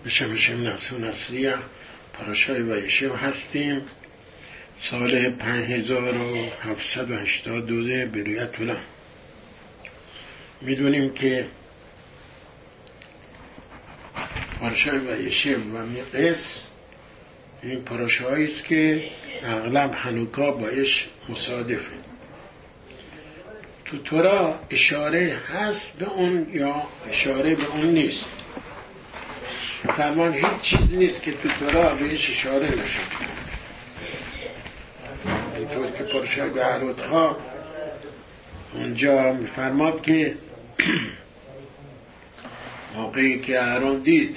بشم نفس نفسیه پاراشای وایشیو هستیم. سال 5782 برویت الله. میدونیم که پاراشای وایشیو و میقس این پاراشایی است که اغلب هنوکا باش مصادفه. تو تورا اشاره هست به اون یا اشاره به اون نیست. فرمان هیچ چیز نیست که تو تورا بهش اشاره نشه. اینطور که پارشای گهلوتها اونجا میفرماد که موقعی که اهرون دید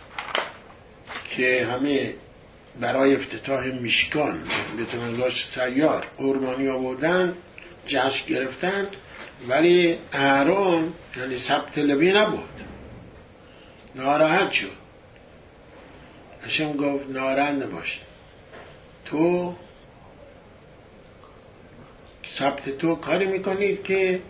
که همه برای افتتاح میشکان به تمنگاش سیار قربانی آوردن، جشن گرفتن، ولی اهرون یعنی ثبت لبی نبود، ناراحت شد. هشم گفت ناراحت نباش، تو ثبت تو کاری میکنید که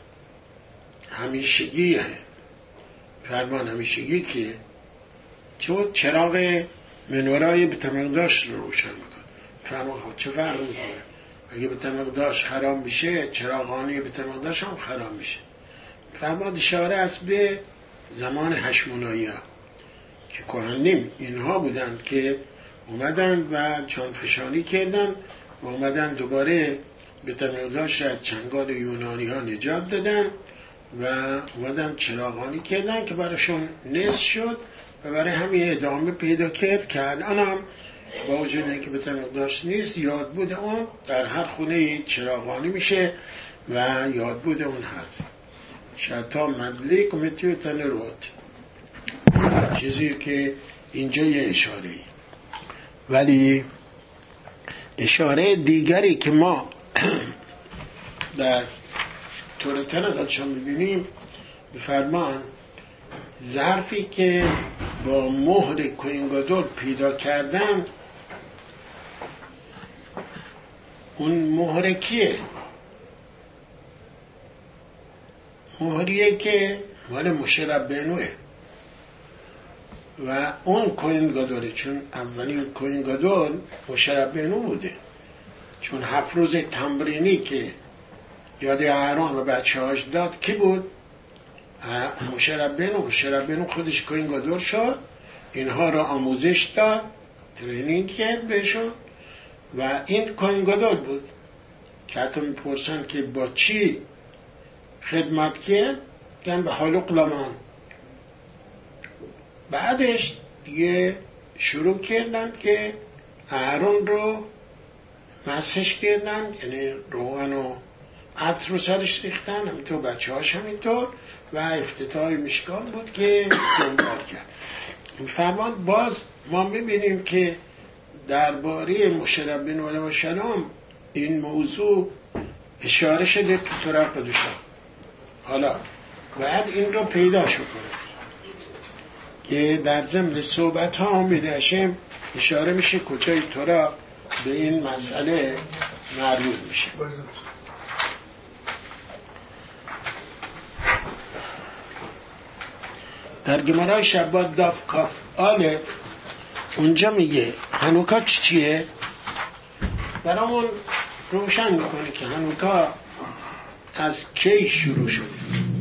همیشگیه. فرمان همیشگی که چون چراغ منورای به تمقداش رو روشن میکنه. فرمان خود چه فرق میکنه؟ اگه به تمقداش خراب میشه، چراغانی به تمقداش هم خراب میشه. فرمان اشاره است به زمان هشمونایی ها که کهنیم اینها بودن که اومدن و جانفشانی کردن و اومدن دوباره به تمقداش از چنگال یونانی ها نجات دادن و اومدن چراغانی کردن که براشون نصف شد و برای همین ادامه پیدا کرد که الان هم با وجود که به تمقداش نیست، یاد بود اون در هر خونه چراغانی میشه و یاد بود اون هست. شتا مدلیک و متیو تنروت، چیزی که اینجا یه اشاره. ولی اشاره دیگری که ما در تور تنقدشان ببینیم، بفرمان ظرفی که با مهر کوینگادول پیدا کردن، اون مهر کیه؟ مهریه که مال مشربینوه و اون کوینگادوله، چون اولین کوینگادول مشربینو بوده. چون 7 روز تمرینی که یاد اهرون و بچه هاش داد کی بود؟ مشربینو خودش کوینگادول شد، اینها را آموزش داد، ترینینگ کرد بهشون و این کوینگادول بود که حتی میپرسن که با چی خدمت کرد، گن به حلق لمان. بعدش دیگه شروع کردن که اهرون رو مسحش کردن، یعنی روغن و عطر رو سرش ریختن، همینطور بچه هاش همینطور، و افتتاح میشکان بود که دنبال کرد. فرمان باز ما میبینیم که درباره مشربین علیه السلام این موضوع اشاره شده تو تورا قدوسا. حالا باید این رو پیدا شو کنه که در ضمن صحبت ها آمده هشم اشاره میشه کجای تورا به این مسئله مربوط میشه. در گمارای شبات داف کاف آلف اونجا میگه هنوکا چیه؟ برامون روشن میکنه که هنوکا از کی شروع شده،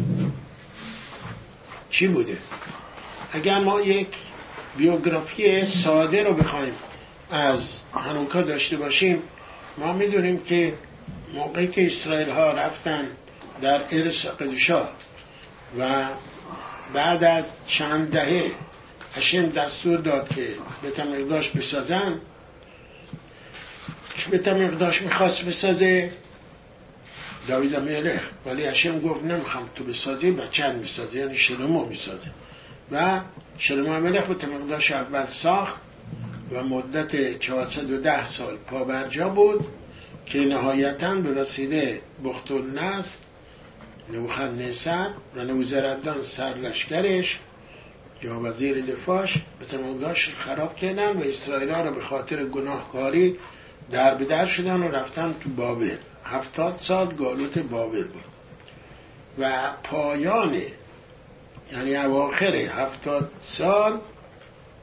چی بوده. اگر ما یک بیوگرافی ساده رو بخوایم از هنوکا داشته باشیم، ما میدونیم که موقعی که اسرائیل ها رفتن در ارس قدوشا و بعد از چند دهه هشم دستور داد که بیت المقدس بسازن، که بیت المقدس میخواست بسازه داوید ملک، ولی هشم گفت نمیخوام تو بسازی، بچه‌ت میسازه، یعنی شلومو میسازه. و شلومو ملک بیت المقدس اول ساخت و مدت 410 سال پابرجا بود که نهایتاً به وسیله بختالنصر نبوخدنصر و نبوزردان سرلشکرش یا وزیر دفاعش بیت المقدس خراب کردن و اسرائیل ها را به خاطر گناهکاری در به در شدن و رفتن تو بابل. 70 سال گالوت بابل بود و پایان یعنی اواخر 70 سال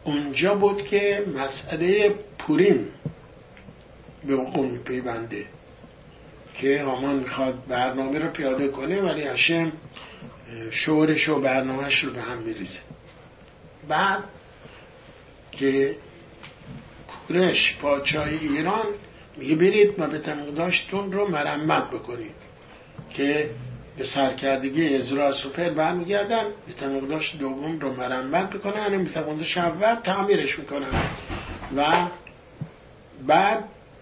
اونجا بود که مسئله پوریم به وقوع میپیونده که هامان میخواد برنامه رو پیاده کنه ولی هشم شورش و برنامهش رو به هم میریزه. بعد که کورش پادشاه ایران میگه برید و بیت المقدستون رو مرمت بکنید که به سرکردگی عزرا سوپر برمیگردن، بیت المقدس دوم رو مرمت بکنن، بیت المقدس اول تعمیرش میکنن و بعد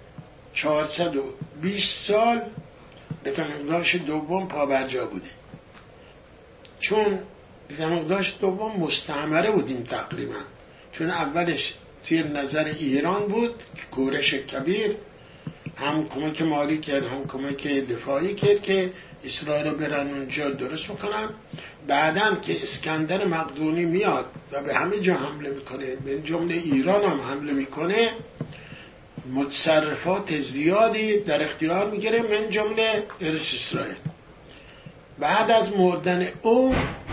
420 سال بیت المقدس دوم پابرجا بوده. چون بیت المقدس دوم مستعمره بودیم تقریبا، چون اولش زیر نظر ایران بود که کورش کبیر هم کمک مالی کرد هم کمک دفاعی کرد که اسرائیل برن اونجا درست میکنن. بعدن که اسکندر مقدونی میاد و به همه جا حمله میکنه، به جمله ایران هم حمله میکنه، متصرفات زیادی در اختیار میگیره، من جمله ارث اسرائیل. بعد از مردن او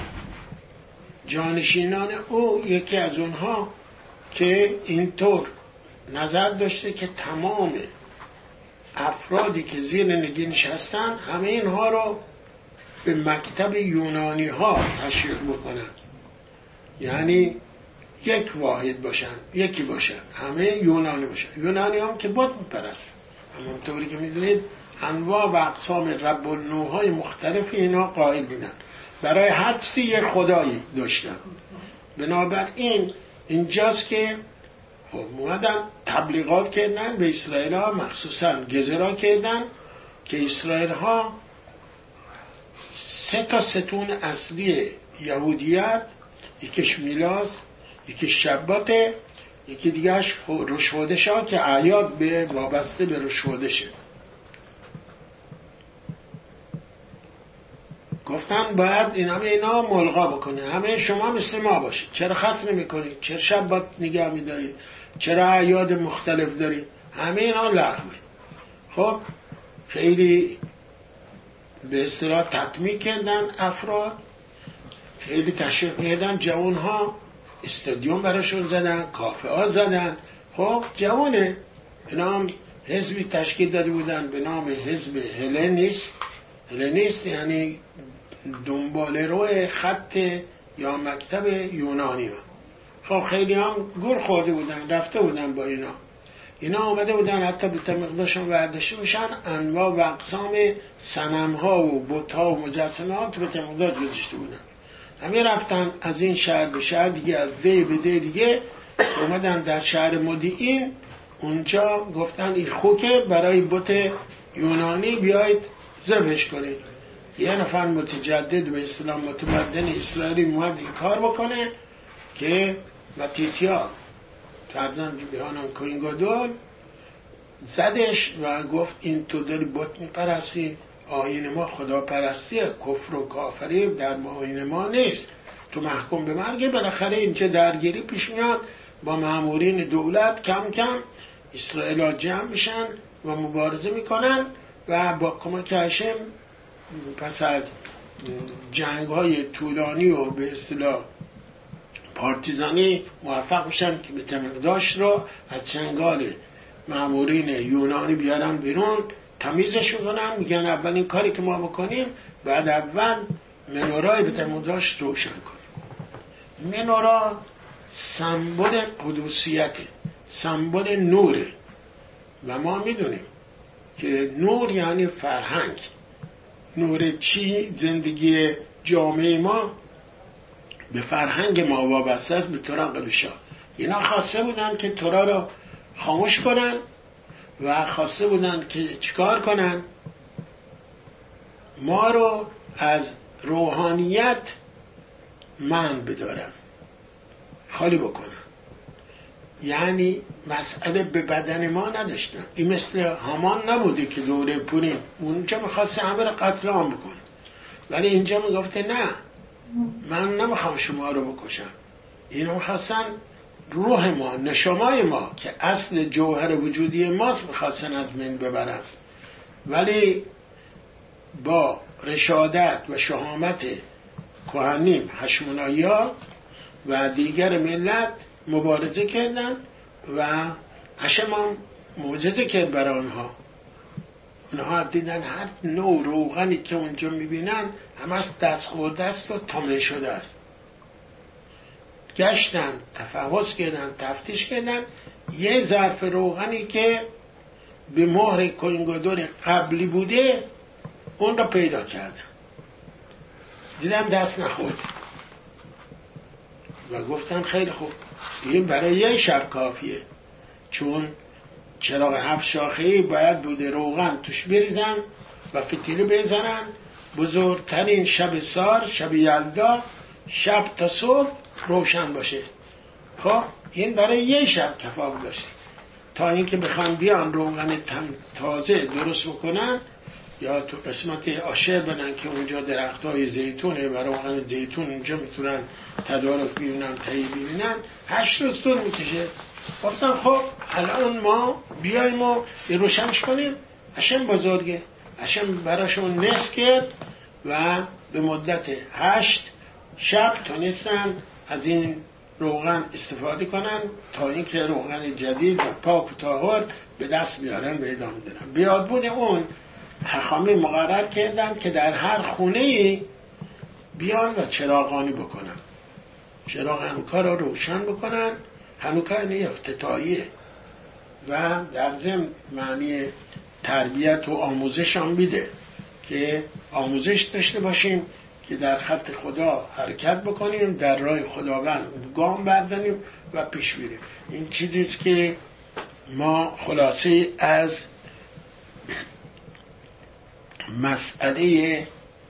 جانشینان او یکی از اونها که اینطور نظر داشته که تمام افرادی که زیر نگینش هستن همه اینها رو به مکتب یونانی ها تشویق بکنن، یعنی یک واحد باشن، یکی باشن، همه یونانی باشن. یونانی هم که بت میپرست، همونطوری که میدونید انواع و اقسام رب النوع‌های مختلف اینا قائل بودن، برای هر چیزی یک خدایی داشتن. بنابراین اینجاست که اومدن تبلیغات کردن به اسرائیل ها، مخصوصا گزرا کردن که اسرائیل ها 3 ستون اصلی یهودیت، یکیش میلاس، یکیش شبات، یکی دیگهش روشودش ها که اعیاد به وابسته به روشودشه. گفتن باید اینا ملغا بکنه، همه شما مثل ما باشید، چرا ختم نمی‌کنید، چرا شبات نگه می‌دارید، چرا اعیاد مختلف دارید، همه اینا لغوه. خب خیلی به اصطلاح تطمیع کردن افراد، خیلی تشویق کردن جوان‌ها، استادیوم براشون زدن، کافه ها زدن. خب جوانه، اینا هم حزبی تشکیل داده بودن به نام حزب هلنیست یعنی دنبال روی خط یا مکتب یونانی ها. خب خیلی هم گور خورده بودن، رفته بودن با اینا آمده بودن حتی بیت المقدس هم برداشته بشن، انواع و اقسام صنم ها و بت ها و مجسمه ها تو بیت المقدس گذاشته بودن. همه رفتن از این شهر به شهر دیگه، از ده به ده دیگه، اومدن در شهر مدیعین. اونجا گفتن این خوکه، برای بت یونانی بیایید ذبحش کنید. یه نفر متجدد به اصطلاح متمدن اسرائیلی اومد این کار بکنه که متیتیا فرزند بیهانان کوین گادول زدش و گفت این تو داری بت میپرستی، آیین ما خدا پرستیه، کفر و کافری در آیین ما نیست، تو محکوم به مرگه. بالاخره اینجا درگیری پیش میاد با مامورین دولت، کم کم اسرائیل ها جمع میشن و مبارزه میکنن و با کمک هشم پس از جنگ های طولانی و به اصطلاح پارتیزانی موفق میشن که بیت المقدس رو از چنگال مامورین یونانی بیارن بیرون، تمیزش کنن. میگن اولین کاری که ما بکنیم بعد اول منورای بیت المقدس روشن کنیم. منورا سمبل قدوسیته، سمبل نوره و ما میدونیم که نور یعنی فرهنگ. نور چی؟ زندگی جامعه ما به فرهنگ ما وابسته است، به تورا قدوشا. اینا خواسته بودن که تورا رو خاموش کنن و خواسته بودن که چیکار کنن؟ ما رو از روحانیت منع بدارن، خالی بکنن. یعنی مسئله به بدن ما نداشتن. این مثل هامان نبوده که دوره پوریم اونجا میخواسته همه رو قتل عام بکنه، ولی اینجا میگفته نه، من نمیخوام شما رو بکشم. اینا میخواستن روح ما، نشمای ما که اصل جوهر وجودی ماست میخواستن از من ببرن، ولی با رشادت و شهامت کهنیم، هشمونایا و دیگر ملت مبارزه کردن و هشم هم معجزه کرد برای اونها دیدن هر نوع روغنی که اونجا میبینن همش دست خورده است و تامه شده است. گشتن تفحص کردن تفتیش کردن، یه ظرف روغنی که به مهر کوهنگادور قبلی بوده اون را پیدا کردن، دیدم دست نخورد و گفتم خیلی خوب این برای یه شب کافیه، چون چراغ 7 شاخه‌ای باید بوده روغن توش بریزن و فتیله بزنن، بزرگترین شب سار، شب یلدا، شب تا صبح روشن باشه. خب این برای یه شب کفایت داشت، تا اینکه بخوان بیان روغن تازه درست بکنن یا تو قسمت آشر بدن که اونجا درختای زیتونه و روغن زیتون اونجا میتونن تدارک بیونن تهیه ببینن، 8 روز طول میکشه. گفتم خب الان ما بیایم و روشنش کنیم. هشم بزرگه، هشم براشون نصف کرد و به مدت 8 شب تونستن از این روغن استفاده کنن تا اینکه روغن جدید و پاک و طاهر به دست بیارن و ادامه بدن. بیادبون اون حکامی مقرر کردن که در هر خونه بیان و چراغانی بکنن، چراغ هنوکا را روشن بکنن. هنوکا این افتتاحیه و در ضمن معنی تربیت و آموزش هم بیده که آموزش داشته باشیم که در خط خدا حرکت بکنیم، در راه خداوند گام برداریم و پیش بریم. این چیزیست که ما خلاصه از مسئله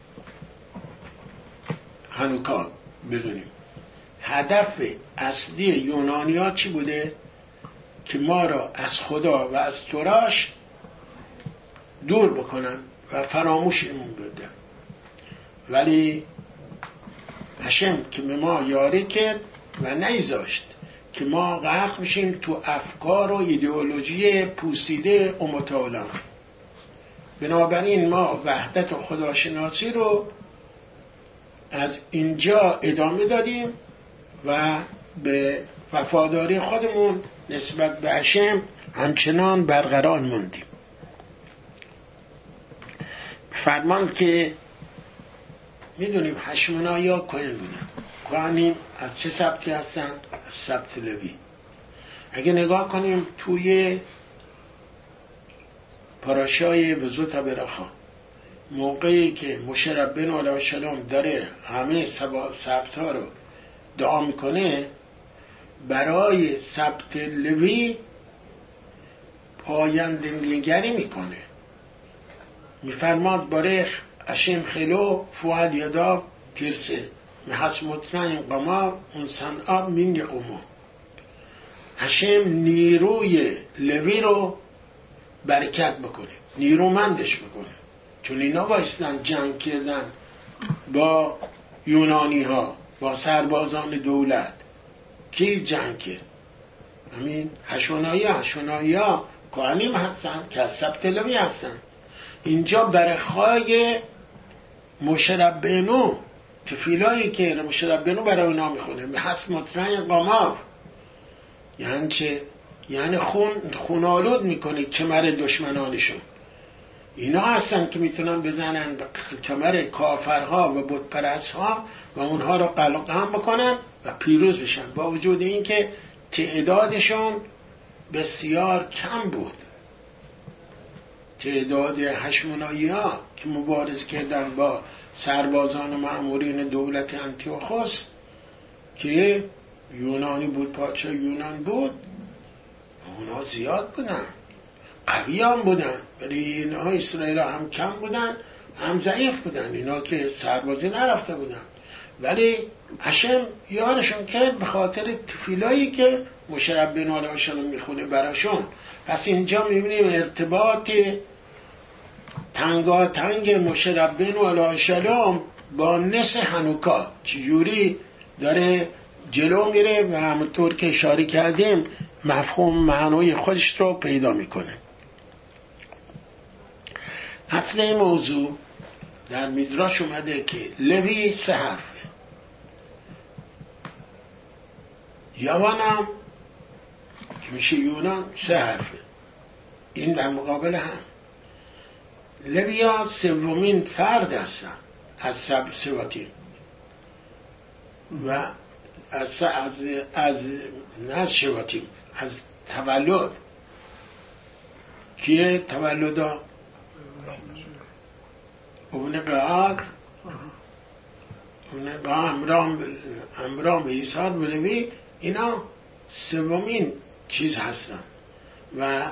هنوکا بدونیم. هدف اصلی یونانی‌ها چی بوده؟ که ما را از خدا و از توراش دور بکنن و فراموشمون بدن. ولی هشم که به ما یاری کرد و نیذاشت که ما غرق بشیم تو افکار و ایدئولوژی پوسیده امت عالم. بنابراین ما وحدت و خداشناسی رو از اینجا ادامه دادیم و به وفاداری خودمون نسبت به هشم همچنان برقرار موندیم. فرمان که میدونیم هشمونایا کوهن بودن. کوهنیم از چه سبتی هستن؟ از سبت لوی. اگه نگاه کنیم توی پاراشای وزوت برخا، موقعی که موشه ربنا علیه السلام داره همه سبت ها رو دعا میکنه، برای سبت لوی پاینده نگری میکنه. میفرماد بارخ اشم خلو فوال یدا ترسه محس مطرین قما اون صنعاب من یقومو. اشم نیروی لوی رو برکت بکنه، نیرومندش بکنه، چون اینا بایستن جنگ کردن با یونانی ها، با سربازان دولت. کی جنگ کرد؟ همین هشونایی ها کوهنیم هستن که از سبت لوی هستن. اینجا برخای مشربینو تفیلایی که مشربینو برای اونا میخونه به حس مطرین قمار، یعنی چه؟ یعنی خونالود میکنه کمر دشمنانشون. اینا هستن که میتونن بزنن به کمر کافرها و بتپرستها و اونها رو قلقم بکنن و پیروز بشن، با وجود اینکه تعدادشون بسیار کم بود. تعداد هشمونایی ها که مبارزه کردن با سربازان و مأمورین دولت انتیوخوس که یونانی بود، پادشاه یونان بود، اونا زیاد بودن، قوی هم بودن، ولی اینا اسرائیل هم کم بودن هم ضعیف بودن، اینا که سربازی نرفته بودن. ولی هشم یارشون کرد به خاطر تفیلایی که مشربین علیه السلام میخونه براشون. پس اینجا میبینیم ارتباط تنگاتنگ مشربین علیه السلام با نس هنوکا چجوری داره جلو میره و همونطور که اشاره کردیم مفهوم معنای خودش رو پیدا میکنه. اصل این موضوع در میدراش اومده که لوی 3 حرفه. یوان هم که میشه یونان 3 حرفه. این در مقابل هم. لویا سومین فرد هستن از سواتیم و از نه شواتیم، از تولد. کیه تولد ها؟ اون قاعد امرام ایسار بلوی، اینا سومین چیز هستن و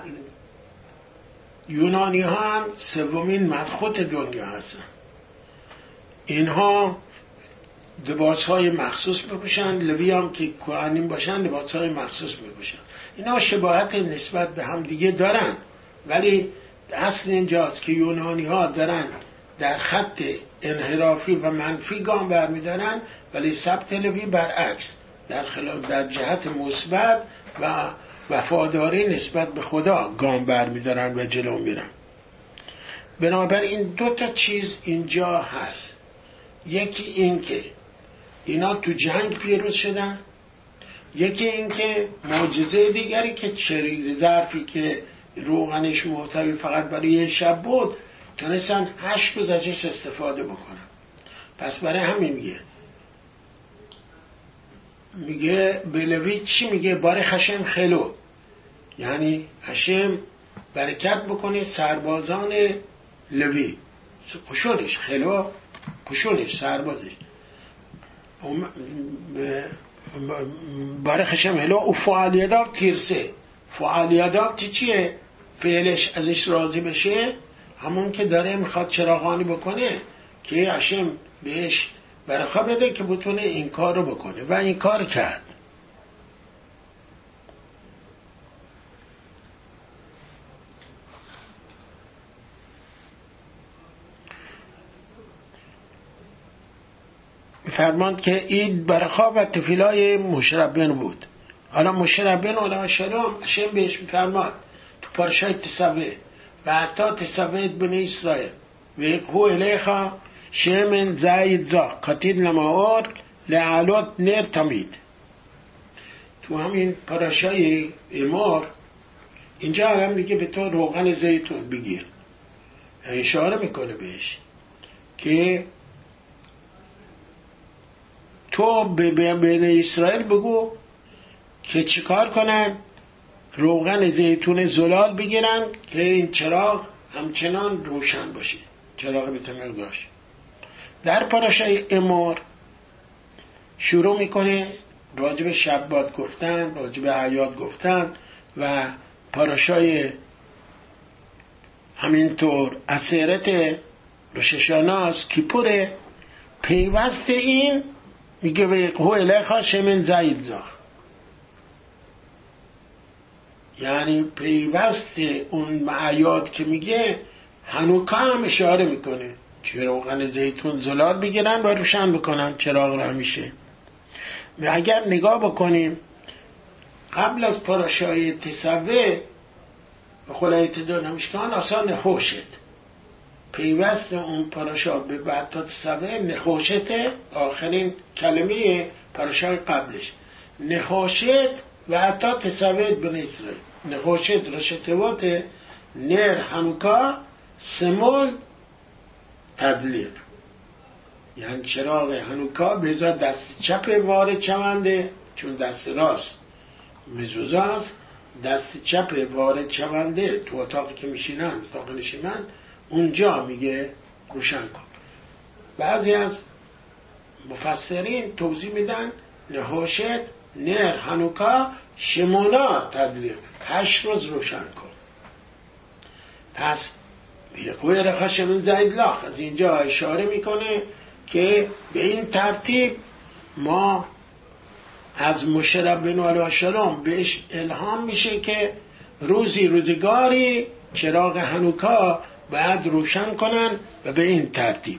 یونانی ها هم سومین ملخوت دنیا هستن. اینها لباس های مخصوص بپوشن، لوی هم که کهنین باشن لباس های مخصوص بپوشن. اینا شباهت نسبت به هم دیگه دارن، ولی اصل اینجاست که یونانی ها دارن در خط انحرافی و منفی گام برمیدارن، ولی سبت لوی برعکس در جهت مثبت و وفاداری نسبت به خدا گام برمیدارن و جلو میرن. بنابراین 2 چیز اینجا هست. یکی این که اینا تو جنگ پیروز شدن، یکی این که معجزه دیگری که ظرفی که روغنش محتوی فقط برای یه شب بود تونستن 8 روز ازش استفاده بکنن. پس برای همین میگه به لوی چی میگه؟ بار خشم خلو، یعنی هشم برکت بکنه سربازان لوی، قشونش خلو، قشونش سربازش بار خشم هلو و فعالیدا تیرسه. فعالیدا چیه؟ فعلش ازش راضی بشه، همون که داره میخواد چراغانی بکنه که هشم بهش برخا بده که بتونه این کار رو بکنه و این کار کرد. فرماند که این برخا و تفیلای مشربین بود. حالا مشربین علیه السلام هشم بهش میفرماد تو پارشای تسوه و حتی تسوه بنی اسرائیل و یقهو الیخا شمن زاید زا قتید لماور لعالوت نر تمید. تو همین پاراشای امار اینجا هم میگه به تو روغن زیتون بگیر، اشاره میکنه بهش که تو به بنی اسرائیل بگو که چیکار کنن؟ روغن زیتون زلال بگیرن که این چراغ همچنان روشن باشه، چراغ بتمر داشت. در پاراشای امور شروع میکنه راجب شبات گفتن، راجب عیاد گفتن و پاراشای همینطور اسیرت روششاناست کیپوره. پیوست این میگه و یقهو الیخا شمن زاید زا، یعنی پیوست اون معیاد که میگه هنوکا هم اشاره میکنه چه روغن زیتون زلال بگیرن و روشن بکنن چراغ رو همیشه. و اگر نگاه بکنیم قبل از پاراشای تسوه به خلایت دو نمشکان آسان نخوشت، پیوست اون پاراشا به بعد تا تسوه نخوشته، آخرین کلمه پاراشای قبلش نخوشت و حتی تسوه بنی اسرائیل. نخوشت رشتوات نر هنوکا سمول تدلیق، یعنی چراغ هنوکا بذار دست چپ وارد شونده، چون دست راست مزوزاست، دست چپ وارد شونده تو اتاقی که میشینن، اتاق نشیمن، اونجا میگه روشن کن. بعضی از مفسرین توضیح میدن نهاشت نر هنوکا شمونا تدلیق، 8 روز روشن کن. پس یکوی رخشمون زاید لاخ از اینجا اشاره میکنه که به این ترتیب ما از مشربین علیه السلام بهش الهام میشه که روزگاری چراغ هنوکا باید روشن کنن و به این ترتیب.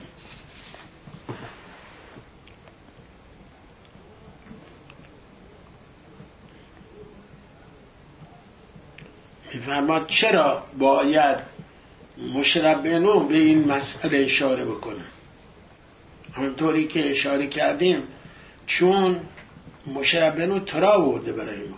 میفرماد چرا باید مشربینون به این مسئله اشاره بکنن؟ همونطوری که اشاره کردیم چون موشه ربینو تورا آورده برای ما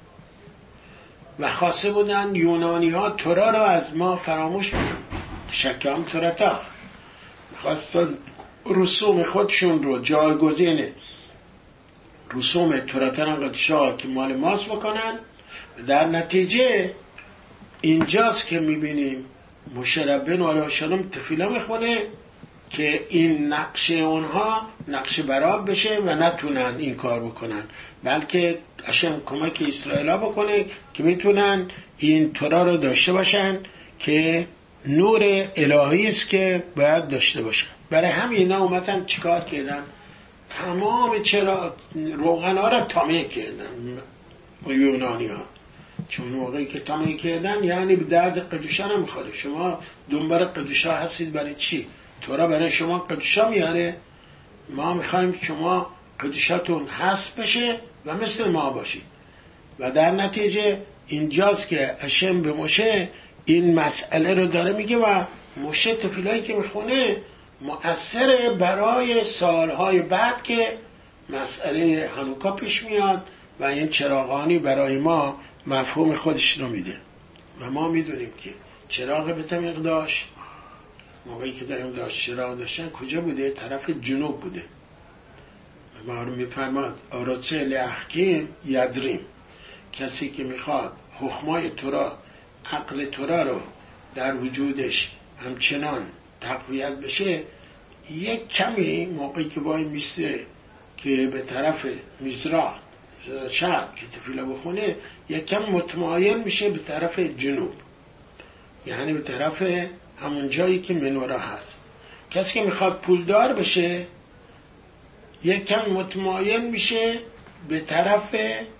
و خواسته بودن یونانی ها تورا را از ما فراموش کنن. شکام تورتا خواستن رسوم خودشون رو جایگزین رسوم توراتن قدشا که مال ماست بکنن و در نتیجه اینجاست که میبینیم موشه ربینو علیه السلام تفیلا میخونه که این نقشه اونها نقشه براب بشه و نتونن این کار بکنن، بلکه هشم کمک اسرائیل بکنه که میتونن این تورا رو داشته باشن که نور الهی است که باید داشته باشن. برای همین اینا اومدن چیکار کردن؟ تمام چرا روغن ها را تامه کردن یونانی ها، چون موقعی که تامه کردن یعنی به درد قدوشا نمیخوره. شما دنبال قدوشا هستید برای چی؟ تورا برای شما قدوشا میاره؟ ما میخوایم شما قدوشاتون حذف بشه و مثل ما باشید. و در نتیجه اینجاست که هشم به موشه این مسئله رو داره میگه و موشه تفیلایی که میخونه مؤثره برای سالهای بعد که مسئله هانوکا پیش میاد و این چراغانی برای ما مفهوم خودش رو میده. و ما میدونیم که چراغ بیت المقدس موقعی که داریم داشت چراغ داشتن کجا بوده؟ طرف جنوب بوده. ما رو میفرماد آراتسه لحکیم یدریم، کسی که میخواد حکمای تورا عقل تورا رو در وجودش همچنان تقویت بشه، یک کمی موقعی که وای میسته که به طرف مزرع شرق که تفیله بخونه یک کم متمایل میشه به طرف جنوب، یعنی به طرف همون جایی که منوره هست. کسی که میخواد پولدار بشه یک کم متمایل میشه به طرف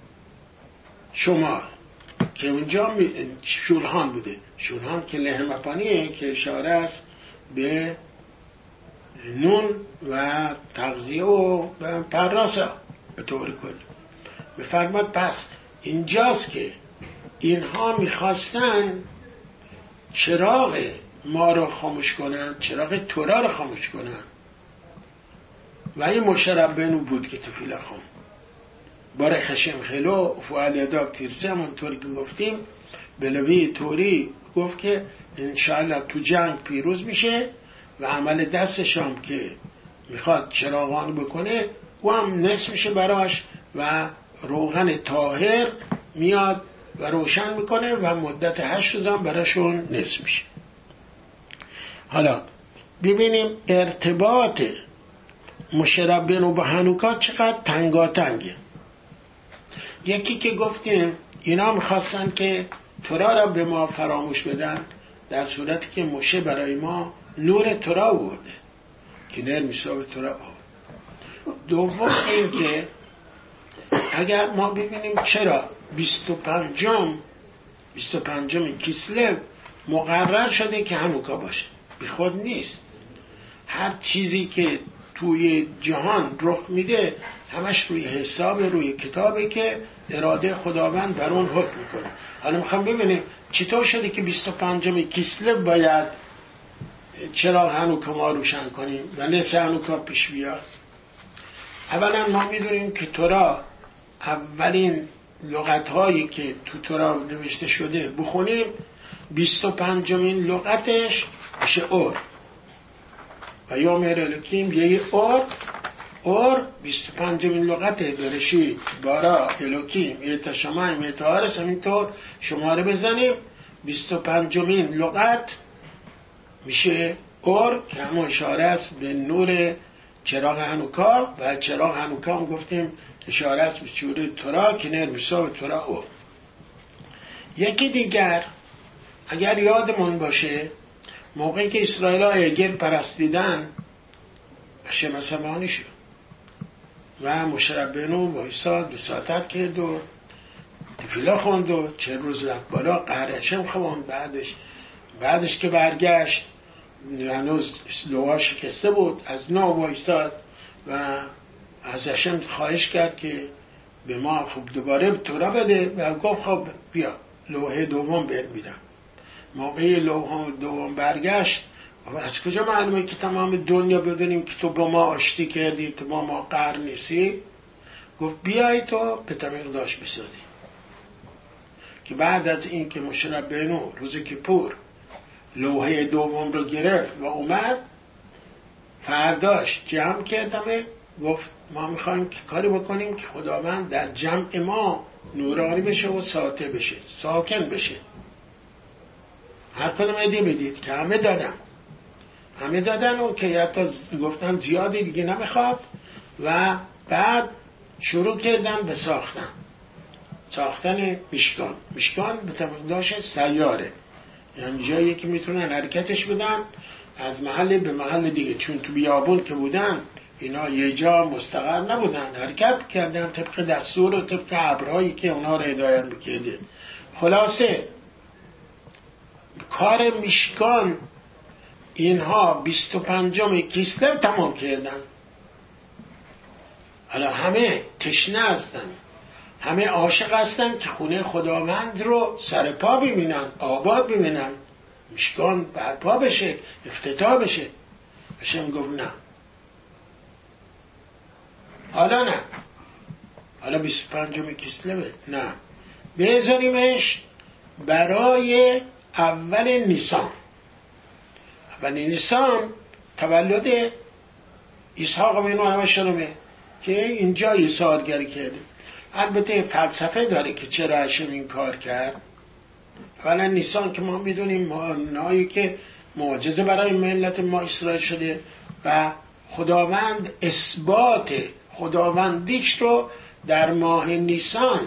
شمال که اونجا شولهان بوده. شولهان که لحمپانیه که اشاره است به نون و تغذیه و پراسا به طور کلی. بفرماد پس اینجاست که اینها میخواستن چراغ ما رو خاموش کنن، چراغ تورا رو خاموش کنن و این موشه ربینو بود که تفیله خون باره خشم خلو فعال یداب تیرسه همونطوری که گفتیم بلوی توری گفت که انشاءالله تو جنگ پیروز میشه و عمل دستش هم که میخواد چراغان بکنه و هم نصف میشه براش و روغن طاهر میاد و روشن میکنه و مدت 8 روز هم براشون نصف میشه. حالا ببینیم ارتباط موشه ربینو با هانوکا چقدر تنگاتنگه. یکی که گفتیم اینا میخواستن که تورا را به ما فراموش بدن، در صورتی که موشه برای ما نور تورا آورده که نر میساب تورا آورد. دوم این که اگر ما ببینیم چرا 25 کیسلو مقرر شده که هانوکا باشه، بی خود نیست. هر چیزی که توی جهان رخ میده همش روی حساب، روی کتابه که اراده خداوند بر اون حکم میکنه. حالا میخوام ببینیم چطور شده که 25 کیسلو باید چراغ هانوکا ما روشن کنیم و نصف هانوکا پیش بیاد. اولا ما میدونیم که تورا اولین لغت هایی که تو تورا نوشته شده بخونیم 25مین لغتش میشه اور و یا مرلکیم یه اور 25مین لغته برشید بارا الوکیم یه تشمایم یه تهارس. همینطور شماره بزنیم 25مین لغت میشه اور که همون اشاره است به نور چراغ هانوکا و چراغ هانوکا هم گفتیم اشاره است به شور تورا که نر میسا به تورا اور. یکی دیگر اگر یادمون باشه موقعی که اسرائیل ها اگر پرستیدن هشم سمانی شد و موشه ربینو وایساد وساطت کرد و تفیلا خوند و 40 روز رفت بالا قهر هشم خوان. بعدش که برگشت هنوز لوا شکسته بود، از نو وایساد و از هشم خواهش کرد که به ما خب دوباره تورا بده و گفت خب بیا لوحه دوم بهت میدم. موقعی لوحه دوم برگشت و از کجا معلومه که تمام دنیا بدونیم که تو با ما آشتی کردی، تو با ما قهر نیستی؟ گفت بیای تو به مقداش بسازی. که بعد از این که موشه ربینو روز کیپور لوحه دوم رو گرفت و اومد، فرداش جمع کردمه، گفت ما میخوایم که کاری بکنیم که خداوند در جمع ما نورانی بشه و ساطع بشه، ساکن بشه. هر کدوم ایدی بدید که همه دادن و که حتی گفتن زیادی دیگه نمیخواد. و بعد شروع کردن به ساختن مشکان به تمقداش سیاره، یعنی جایی که میتونن حرکتش بدن از محل به محل دیگه، چون تو بیابون که بودن اینا یه جا مستقر نبودن، حرکت کردن طبق دستور و طبق ابرهایی که اونا رو هدایت میکرده. خلاصه کار مشکان اینها 25 کیسلو تمام کردن. حالا همه تشنه هستن، همه عاشق هستن که خونه خداوند رو سر پا ببینن، آباد ببینن، مشکان برپا بشه، افتتاح بشه. هشم گفت نه، حالا 25 کیسلوه نه، بذاریمش برای اول نیسان تولد اسحاق بن مریم که اینجا ایثارگری کرده. البته فلسفه داره که چرا هاشم این کار کرد. اولا نیسان که ما میدونیم ماهی که معجزه برای ملت ما اسرائیل شده و خداوند اثبات خداوندیش رو در ماه نیسان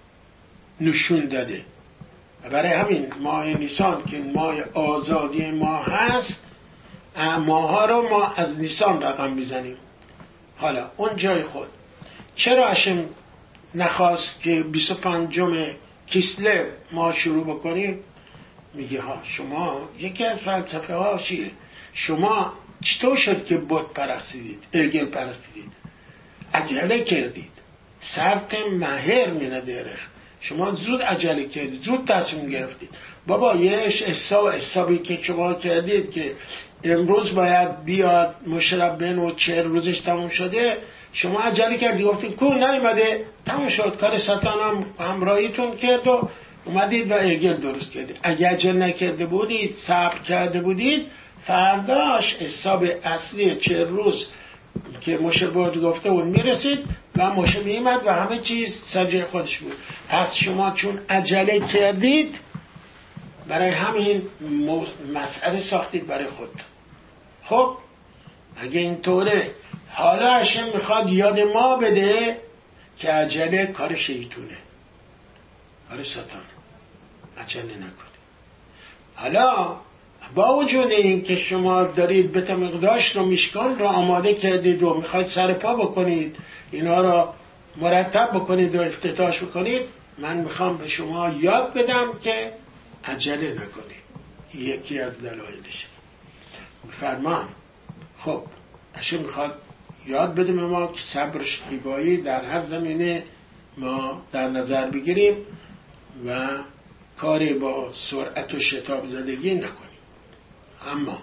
نشون داده. و برای همین ماه نیسان که ماه آزادی ما هست، ماها رو ما از نیسان رقم میزنیم. حالا اون جای خود چرا هاشم نخواست که 25 کیسلو ما شروع بکنیم؟ میگه ها شما یکی از فلسفه ها چیه؟ شما چطور شد که بت پرستیدید، عجل پرستیدید، عجله کردید، سرت مهر مینه درخ، شما زود عجله کردید، زود تصمیم گرفتید. بابا یه حسابی که شما کردید که امروز باید بیاد مشربن و 40 روزش تموم شده، شما عجله کردید، گفتید کو نیومده، تموم شد، کار ستان همراهیتون کرد و اومدید و عجل درست کردید. اگه عجل نکرده بودید، صبر کرده بودید، فرداش حساب اصلی 40 روز که موشه بود گفته اون میرسید و موشه میمد و همه چیز سر جای خودش بود. پس شما چون عجله کردید، برای همین مسئله ساختید برای خود. خب اگه اینطوره، حالا هاشم میخواد یاد ما بده که عجله کار شیطونه، کار ستانه، عجله نکنید. حالا با وجود این که شما دارید بیت مقداش رو مشکان رو آماده کردید و میخواید سر پا بکنید، اینا رو مرتب بکنید و افتتاحش بکنید، من میخوام به شما یاد بدم که عجله نکنید. یکی از دلایلش فرمان. خب هاشم میخواد یاد بده به ما که صبر و شکیبایی در هر زمینه ما در نظر بگیریم و کاری با سرعت و شتاب زدگی نکنیم. اما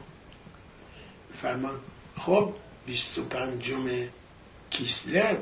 فرمان خب 25 کیسلو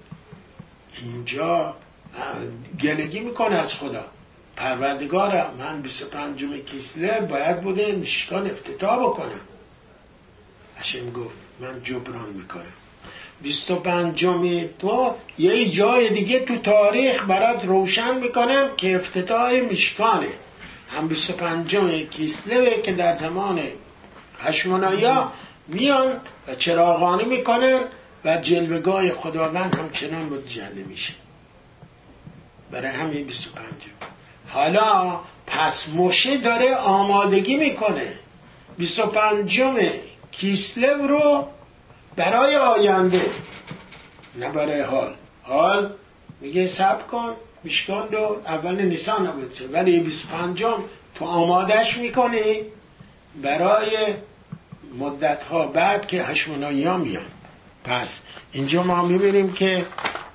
اینجا گلگی میکنه از خدا، پروردگارم من 25 کیسلو باید بوده مشکان افتتاح بکنم. هاشم گفت من جبران میکنم. 25 تو یه جای دیگه تو تاریخ برات روشن میکنم که افتتاح مشکانه، هم 25 کیسلوه که در زمان هشمونایا میان و چراغانی میکنن و جلوگاه خداوند همچنان متجلی میشه. برای همین 25. حالا پس موشه داره آمادگی میکنه 25 کیسلو رو برای آینده، نه برای حال میگه صبر کن، مشکان رو اول نیسان نبوده، ولی 25 تو آمادش میکنی برای مدتها بعد که هشمونایی ها میان. پس اینجا ما میبینیم که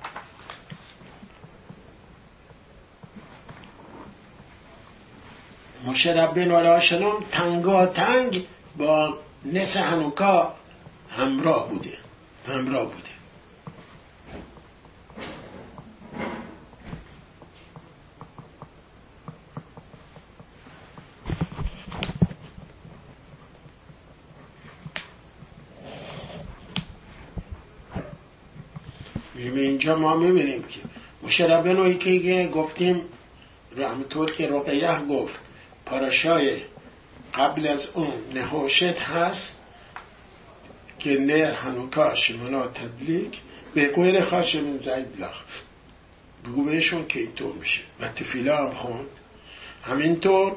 موشه ربین علیه السلام تنگاتنگ با نس هنوکا همراه بوده. اینجا ما میبینیم که مشربنوی که گفتیم همونطور که رقیه گفت پاراشای قبل از اون نهوشت هست که نر هنوکا شمنا تدلیک به قویر خاش من زید لخ بگو بهشون که اینطور میشه و تفیله هم خوند همینطور.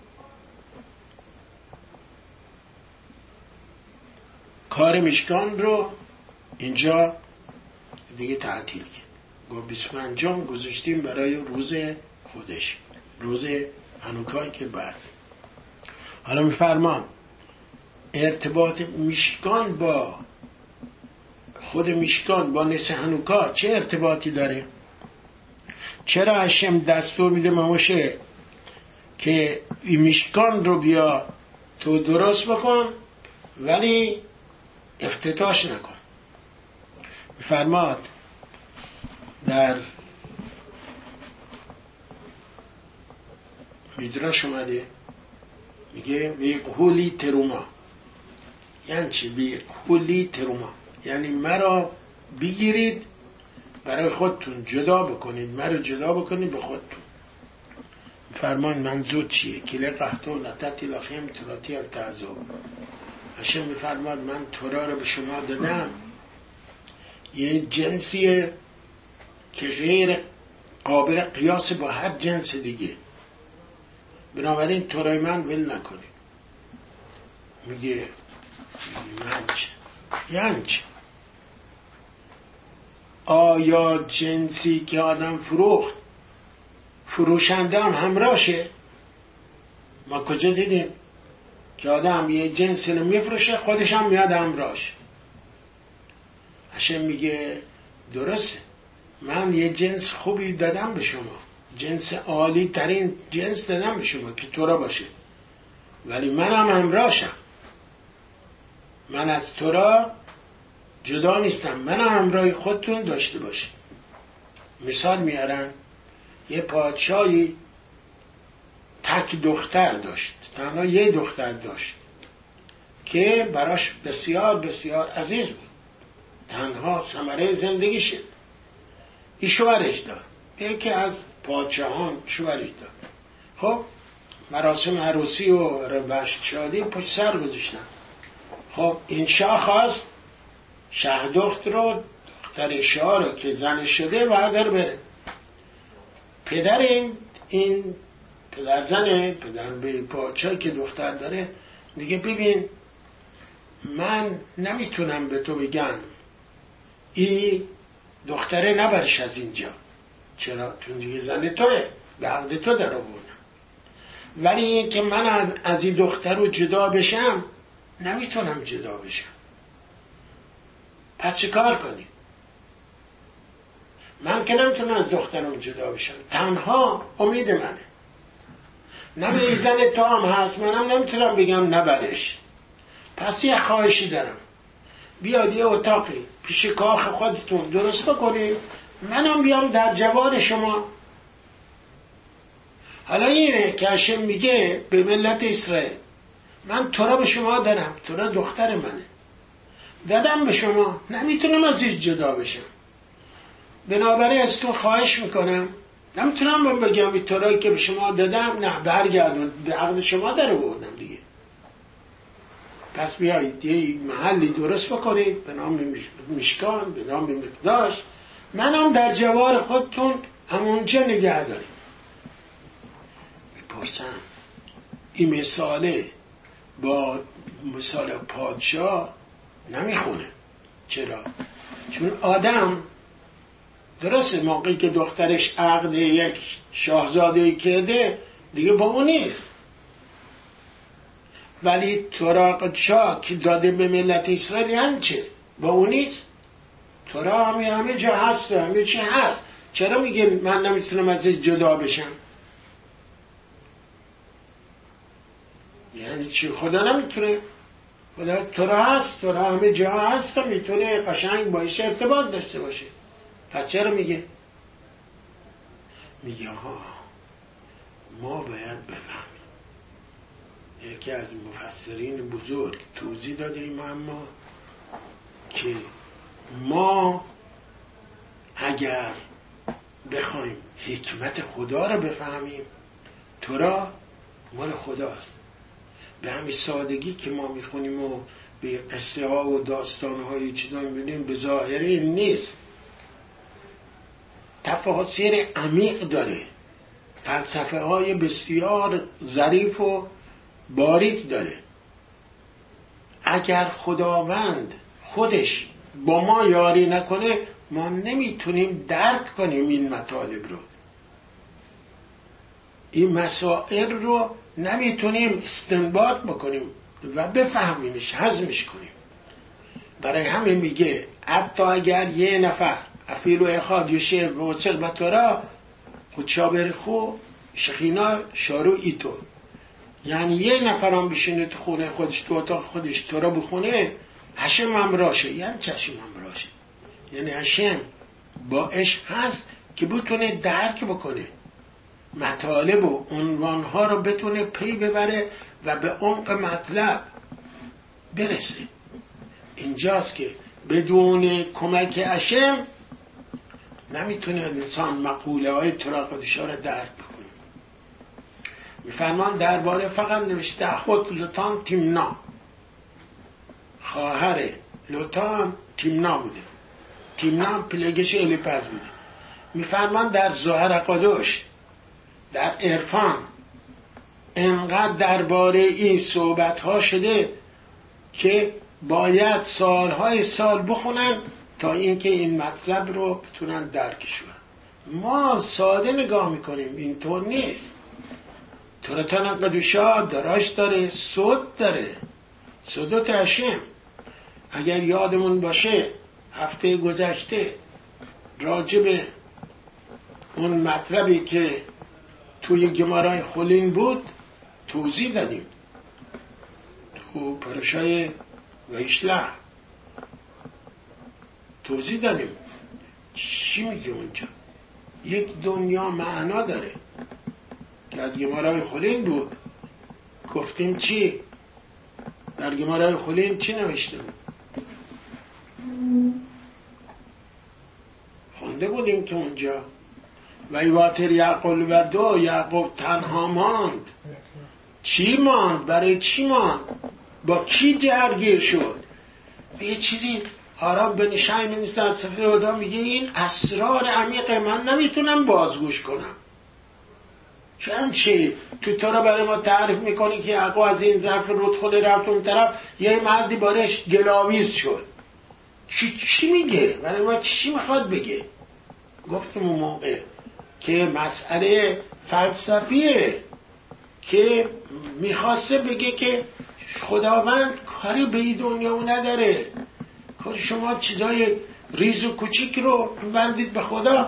کار میشکان رو اینجا دیگه تعطیل کرد، گفت 25 گذاشتیم برای روز خودش، روز هنوکایی که بعد. حالا میفرمان ارتباط میشکان با خود میشکان با نس هنوکا چه ارتباطی داره؟ چرا هشم دستور میده موشه که این میشکان رو بیا تو درست بکن ولی افتتاش نکن؟ میفرماد در میدراش اومده میگه ویقهولی تروما، یعنی چی ویقهولی تروما؟ یعنی مرا بگیرید برای خودتون جدا بکنید، مرا جدا بکنید به خودتون. فرمان منظور چیه؟ کله قهتو نتتی لخیم تراتی التعذب. هشم میفرماد من تورا رو به شما دادم یه جنسیه که غیر قابل قیاس با هر جنس دیگه، بنابراین تورای من ول نکنید. میگه من چه؟ یعنی چه؟ آیا جنسی که آدم فروخت فروشنده هم همراشه؟ ما کجا دیدیم که آدم یه جنسی رو میفروشه خودش هم میاد همراش؟ هشم میگه درسته، من یه جنس خوبی دادم به شما، جنس عالی ترین جنس دادم به شما که تورا باشه، ولی من هم همراشم، من از تورا جدا نیستم، من هم همراه خودتون داشته باشه. مثال میارن یه پادشاهی تک دختر داشت، تنها یه دختر داشت که براش بسیار بسیار عزیز بود، تنها ثمره زندگیشه. این شوهرش داد، یکی از پادشاهان شوهرش داد. خب مراسم عروسی و ربشت شادی پشت سر گذاشتن. خب این شاه خواست شه دخت رو، دختر شاه رو که زن شده بردار بره. پدر این پدر زنه، پدر به پادشاهی که دختر داره دیگه ببین من نمیتونم به تو بگم این دختره نبرش از اینجا، چرا؟ تو دیگه زن توه، به عقد تو در آوردم، ولی این که من از این دختر رو جدا بشم نمیتونم جدا بشم. پس چه کار کنی؟ من که نمیتونم از دخترم جدا بشم، تنها امید منه، نمی زن تو هم هست، منم نمیتونم بگم نبرش. پس یه خواهشی دارم، بیاد یه اتاقی پیش کاخ خودتون درست بکنید، منم بیام در جوار شما. حالا اینه که هشم میگه به ملت اسرائیل من تورا به شما دارم، تورا دختر منه، دادم به شما، نمیتونم از این جدا بشم، بنابراین از تو خواهش میکنم، نمیتونم من بگم این تورایی که به شما دادم نه برگردون، به عقد شما در آوردم دیگه. پس بیایید یه محلی درست بکنید به نام میشکان، به نام مقداش، منم در جوار خودتون همونجا نگه داریم. میپرسم این مثاله با مثال پادشاه نمیخونه. چرا؟ چون آدم درسته موقعی که دخترش عقد یک شاهزاده‌ای کرده دیگه با اون نیست، ولی تورا شاه که داده به ملت اسرائیل یعنی چه؟ با اون نیست. تورا همه جا هست، همه چی هست، چرا میگه من نمیتونم از جدا بشم؟ یعنی چی؟ خدا نمیتونه؟ خدا تورا هست، تورا همه جا هست، میتونه قشنگ باشه ارتباط داشته باشه. پس چرا میگه؟ میگه ها ما باید بفهمیم. یکی از مفسرین بزرگ توضیح داده این معما که ما اگر بخوایم حکمت خدا رو بفهمیم، تورا مال خداست. به همین سادگی که ما میخونیم و به قصه ها و داستان های چیزا میبینیم به ظاهره این نیست، تفاسیر عمیق داره، فلسفه های بسیار ظریف و باریک داره. اگر خداوند خودش با ما یاری نکنه ما نمیتونیم درک کنیم این مطالب رو، این مسائل رو نمیتونیم استنباط بکنیم و بفهمیمش، هضمش کنیم. برای همین میگه حتی اگر یه نفر افیل و اخاد یشه و وصل و تورا خودشا برخو شخینا شارو ایتو، یعنی یه نفر هم بشینه تو خونه خودش، تو اتاق خودش تورا بخونه، هشم هم راشه. یعنی چشم هم راشه، یعنی هشم با عشق هست که بتونه درک بکنه مطالب و عنوانها رو، بتونه پی ببره و به عمق مطلب برسه. اینجاست که بدون کمک هشم نمیتونه انسان مقوله های تورا قدشا رو درک بکنه. میفرمان درباره فقط نوشته خود لوتان تیمنا، خواهر لوتان تیمنا بوده، تیمنا پلگش الیپز بوده. میفرمان در ظاهر قدش، در عرفان انقدر درباره این صحبت ها شده که باید سالهای سال بخونن تا اینکه این مطلب رو بتونن درکش کنن. ما ساده نگاه میکنیم، اینطور نیست. توراتان قدوشا دراش داره، صد داره، صدوت هشم. اگر یادمون باشه هفته گذشته راجب اون مطلبی که توی گمارای خولین بود توضیح دادیم، تو پرشای ویشله توضیح دادیم. چی میگه اونجا؟ یک دنیا معنا داره که از گمارای خولین بود. گفتیم چی؟ در گمارای خولین چی نوشته بود؟ خونده بودیم که اونجا ویواتر یعقوب و دو، یعقوب تنها ماند. چی ماند؟ برای چی ماند؟ با کی درگیر شد؟ یه چیزی آرام به نشای نیست. در سفر هدا میگه این اسرار عمیق من نمیتونم بازگوش کنم. چی؟ تو تورا برای ما تعریف میکنی که یعقوب از این ظرف رودخونه رفت اون طرف، یه مردی بارش گلاویز شد. چی میگه؟ برای ما چی میخواد بگه؟ گفتم اون موقع که مسئله فلسفیه که میخواسته بگه که خداوند کاری به این دنیا نداره، کار شما چیزای ریز و کوچیک رو بندید به خدا.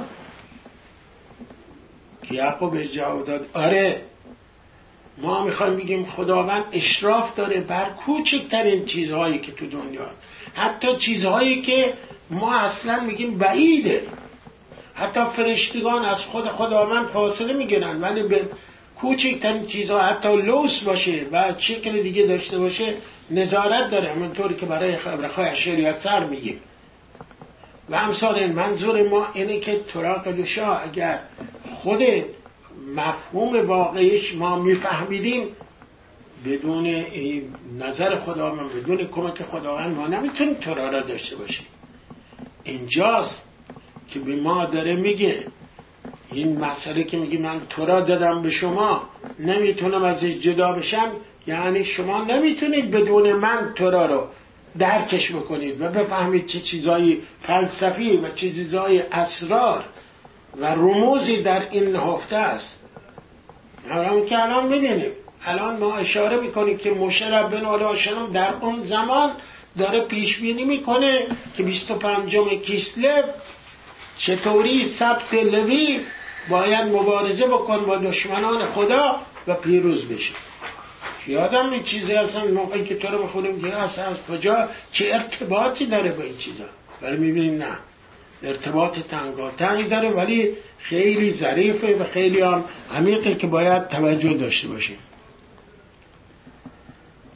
که یعقوب جواب داد آره، ما میخوایم بگیم خداوند اشراف داره بر کوچکترین چیزهایی که تو دنیاست، حتی چیزهایی که ما اصلا میگیم بعیده. حتی فرشتگان از خود خداوند فاصله میگیرن، ولی به کوچکترین چیزها حتی لوس باشه و شکل دیگه داشته باشه نظارت داره، همونطوری که برای خبرخواه شریعت سر میگیم و امثال این. منظور ما اینه که تورا قدوشا اگر خود مفهوم واقعیش ما میفهمیدیم، بدون نظر خداوند، بدون کمک خداوند ما نمیتونیم تورا را داشته باشیم. اینجاست که به ما داره میگه این مسئله که میگه من تورا دادم به شما نمیتونم ازش جدا بشم، یعنی شما نمیتونید بدون من تورا رو درکش بکنید و بفهمید چه چیزای فلسفی و چه چیزای اسرار و رموزی در این نهفته است. همون که الان میبینیم، الان ما اشاره میکنیم که موشه ربنا علیه السلام در اون زمان داره پیش بینی میکنه که 25 کیسلو چطوری سبت لوی باید مبارزه بکن با دشمنان خدا و پیروز بشه. یادم این چیزی اصلا موقعی که تو رو بخونیم که اصلا از کجا چه ارتباطی داره با این چیزا، ولی میبینیم نه، ارتباط تنگاتنگ داره ولی خیلی ظریفه و خیلی هم عمیقه که باید توجه داشته باشیم.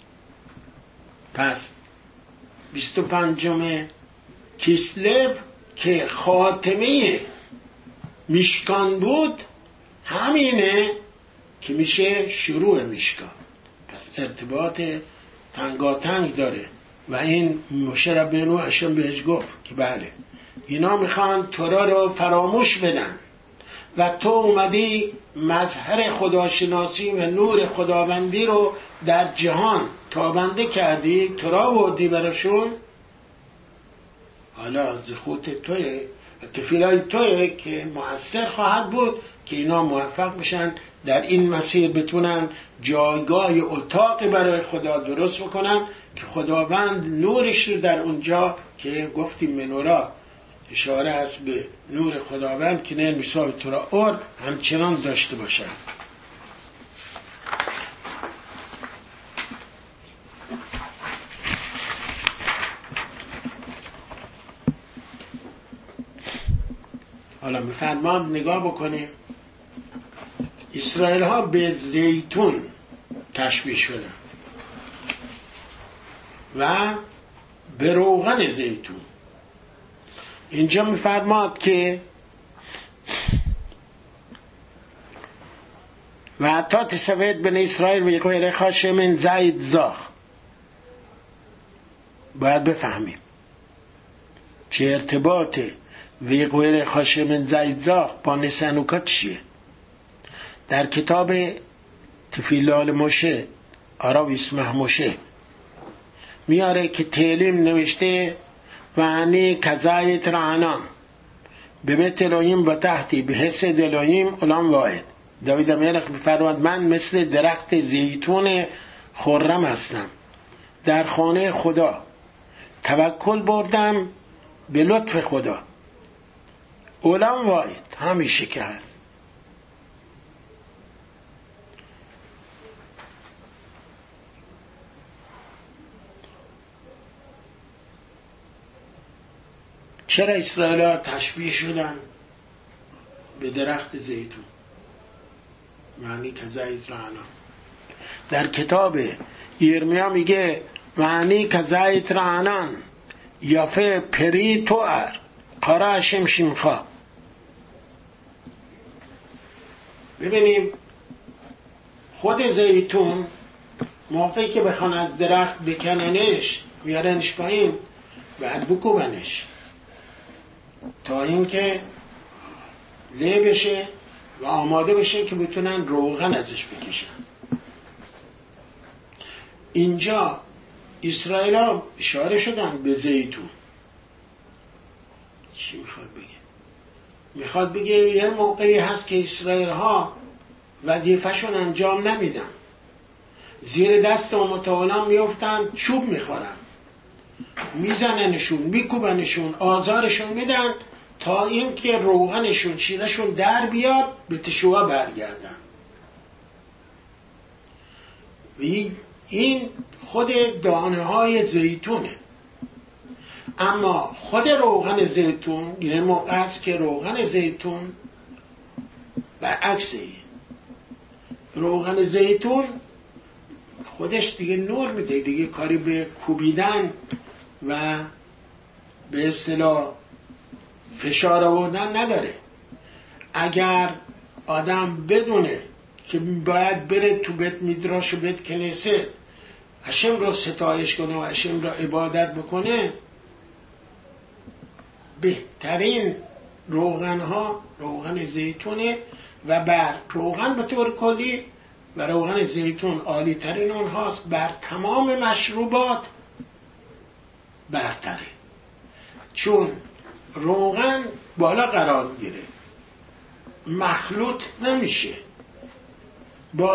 پس 25 کیسلو که خاتمه میشکان بود همینه که میشه شروع میشکان. پس ارتباط تنگاتنگ داره و این موشه ربینو اشم بهش گفت که بله اینا میخوان تورا رو فراموش بدن و تو اومدی مظهر خداشناسی و نور خداوندی رو در جهان تابنده کردی، تورا وردی براشون. حالا از خود توی و تفیلای توی که مؤثر خواهد بود که اینا موفق بشن در این مسیر بتونن جایگاه اتاقی برای خدا درست بکنن که خداوند نورش رو در اونجا که گفتیم منورا اشاره است به نور خداوند که نه مثال تورا اور همچنان داشته باشن. حالا میفرماد نگاه بکنیم اسرائیل ها به زیتون تشبیه شدن و به روغن زیتون. اینجا میفرماد که و حتی تسوید بن اسرائیل و یکوی خاشمین زید زاخ. باید بفهمیم چه ارتباط ویقویل خاشمین زید زاخ با نسانوکات چیه. در کتاب تفیلال موشه آراو اسمه موشه میاره که تیلیم نوشته و انی کزایت رعنان به بیت الهیم و تحتی به حسد الهیم علام واحد. داوید ملک میفرماد من مثل درخت زیتون خرم هستم در خانه خدا، توکل بردم به لطف خدا، علام واحد همیشه که هست. چرا اسرائیل ها تشبیه شدن به درخت زیتون؟ معنی کزایت رعنا. در کتاب یرمیا میگه معنی کزایت رعنان یافه پری توار قرا شمشمخا. ببینیم خود زیتون موقعی که بخوان از درخت بکننش بیارنش پایین بعد بکوبنش تا اینکه له بشه و آماده بشه که بتونن روغن ازش بکشن. اینجا اسرائیل ها اشاره شدن به زیتون. چی میخواد بگه؟ میخواد بگه یه موقعی هست که اسرائیل ها وظیفه‌شون انجام نمیدن، زیر دست متعالی میفتن، چوب میخورن، میزننشون، میکوبنشون، آزارشون میدن تا اینکه روغنشون شیرشون در بیاد به تشوع برگردن. این خود دانه های زیتونه. اما خود روغن زیتون یه موقع است که روغن زیتون برعکسه. روغن زیتون خودش دیگه نور میده، دیگه کاری به کوبیدن و به اصطلاح فشار آوردن نداره. اگر آدم بدونه که باید بره تو بیت میدراش و بیت کنیسه هشم را ستایش کنه و هشم را عبادت بکنه، بهترین روغن ها روغن زیتونه و بر روغن به طور کلی و روغن زیتون عالی ترین اونهاست، بر تمام مشروبات برتره. چون روغن بالا قرار میگیره، مخلوط نمیشه با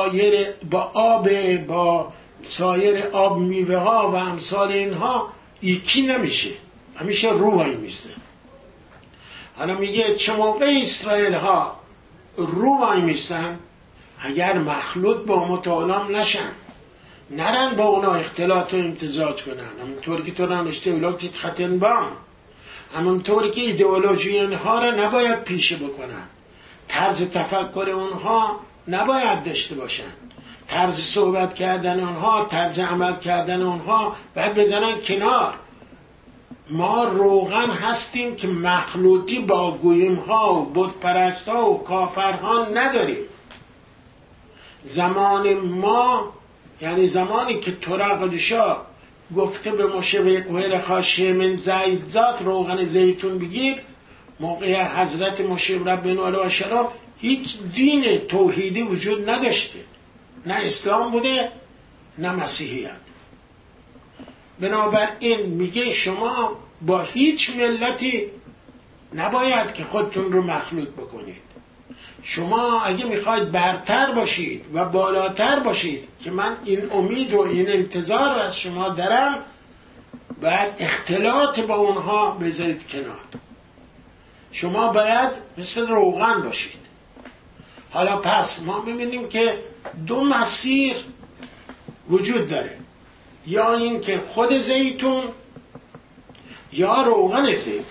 سایر آب میوه ها و امثال اینها، یکی نمیشه، همیشه روحی میسته. حالا میگه چه موقع اسرائیل ها روحی میستن؟ اگر مخلوط با متعالم نشن، نرن با اونا اختلاط و امتزاج کنن، همونطوری که تو رانشته اولاکتیت ختن بام، همونطوری که ایدئولوژی اینها را نباید پیشه بکنن، طرز تفکر اونها نباید داشته باشن، طرز صحبت کردن اونها، طرز عمل کردن اونها باید بزنن کنار. ما روغن هستیم که مخلوطی با گویم ها و بت پرست ها و کافرها نداریم. زمان ما یعنی زمانی که ترقدشا گفته به مشه و قهر خاشه من زید ذات روغن زیتون بگیر، موقع حضرت مشه ربنا علیه السلام هیچ دین توحیدی وجود نداشته، نه اسلام بوده نه مسیحیت. بنابراین میگه شما با هیچ ملتی نباید که خودتون رو مخلوط بکنید. شما اگه میخواید برتر باشید و بالاتر باشید که من این امید و این انتظار از شما دارم، باید اختلاط با اونها بذارید کنار. شما باید مثل روغن باشید. حالا پس ما میبینیم که دو مسیر وجود داره، یا این که خود زیتون یا روغن زیتون.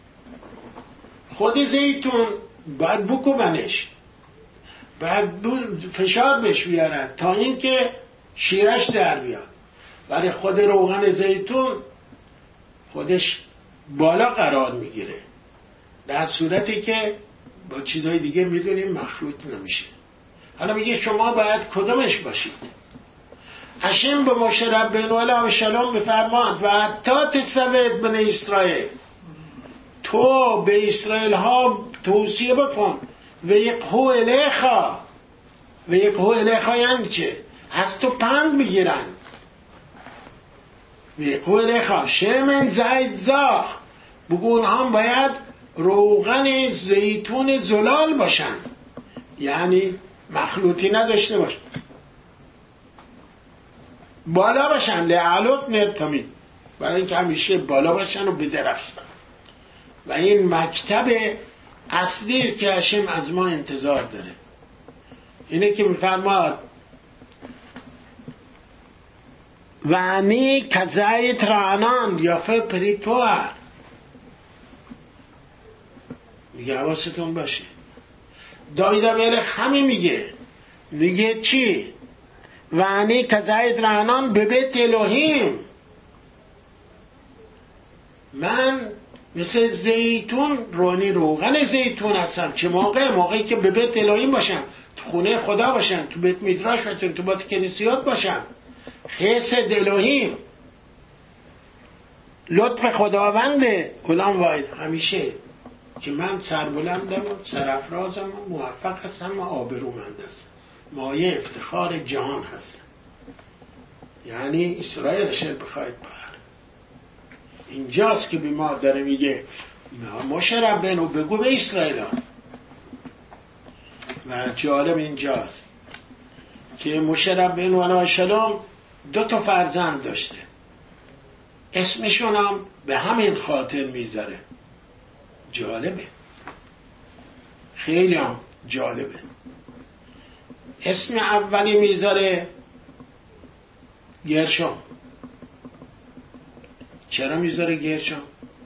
خود زیتون باید بکوبنش، باید فشار بهش بیارن تا اینکه شیرش در بیاد، ولی خود روغن زیتون خودش بالا قرار میگیره، در صورتی که با چیزهای دیگه میدونیم مخلوط نمیشه. حالا میگه شما باید کدومش باشید. هشم به مشه ربنا علیه السلام بفرماند و حتی تسوید بن اسرائیل، تو به اسرائیل ها توصیه بکن و یقهو الیخا. و یقهو الیخا یعنی چه؟ از تو پند بگیرن. و یقهو الیخا شمن زید زاخ، بگون هم باید روغن زیتون زلال باشن، یعنی مخلوطی نداشته باشن، بالا باشن، لعلوت نرتمین، برای اینکه همیشه بالا باشن و بدرخشن. و این مکتب اصلی است که هشم از ما انتظار داره. اینه که میفرماد و امی کزایت رعنان یافه پریتوار. میگه حواستون باشه. داوید ملخ همین میگه چی؟ و امی کزایت رعنان به بیت الهیم، من مثل زیتون روغن زیتون هستم. چه موقعی که به بیت الهیم باشم، تو خونه خدا باشم، تو بیت میدراش باشم، تو بیت کنیسیات باشم، حسد الهیم، لطف خداونده. غلام واحد همیشه که من سربلندم و سرافرازم و موفق هستم و آبرومند هستم، مایه افتخار جهان هستم، یعنی اسرائیلش بخواید بر اینجاست که به ما داره میگه مشه ربنا بگو به اسرائیل ها. و جالب اینجاست که مشه ربنا علیه السلام 2 فرزند داشته، اسمشون هم به همین خاطر میذاره. جالبه، خیلی هم جالبه. اسم اولی میذاره گرشم. چرا میذاره گرشم؟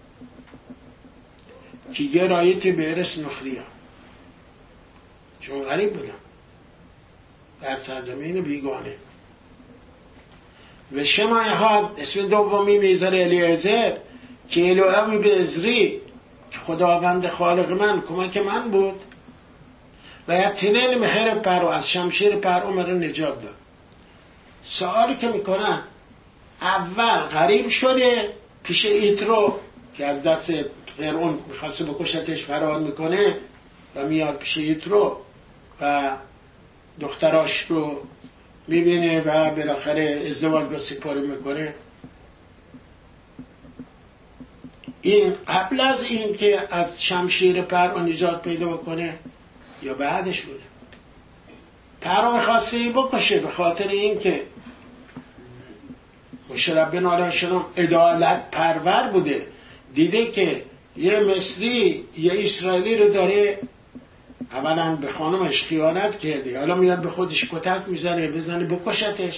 که یه رایتی به ارث نخریا، چون غریب بودم در سرزمین بیگانه. و شمایهاد اسم دومی میذاره الیعزر که الوهی به ازری که خداوند خالق من کمک من بود و یبتینین مهر پرو، از شمشیر پرو من رو نجات داد. سوالی که میکنن، اول غریب شده پیش ایترو که از دست فرعون میخواسته بکشتش فرار میکنه و میاد پیش ایترو و دختراش رو میبینه و بالاخره ازدواج با سپاره میکنه. این قبل از این که از شمشیر پرو نجات پیدا بکنه یا بعدش بوده؟ پرو میخواسته بکشه به خاطر این که مشه ربنا علیه السلام عدالت پرور بوده، دیده که یه مصری یه اسرائیلی رو داره اولا به خانمش خیانت کرده، حالا میاد به خودش کتک میزنه بزنه بکشتش.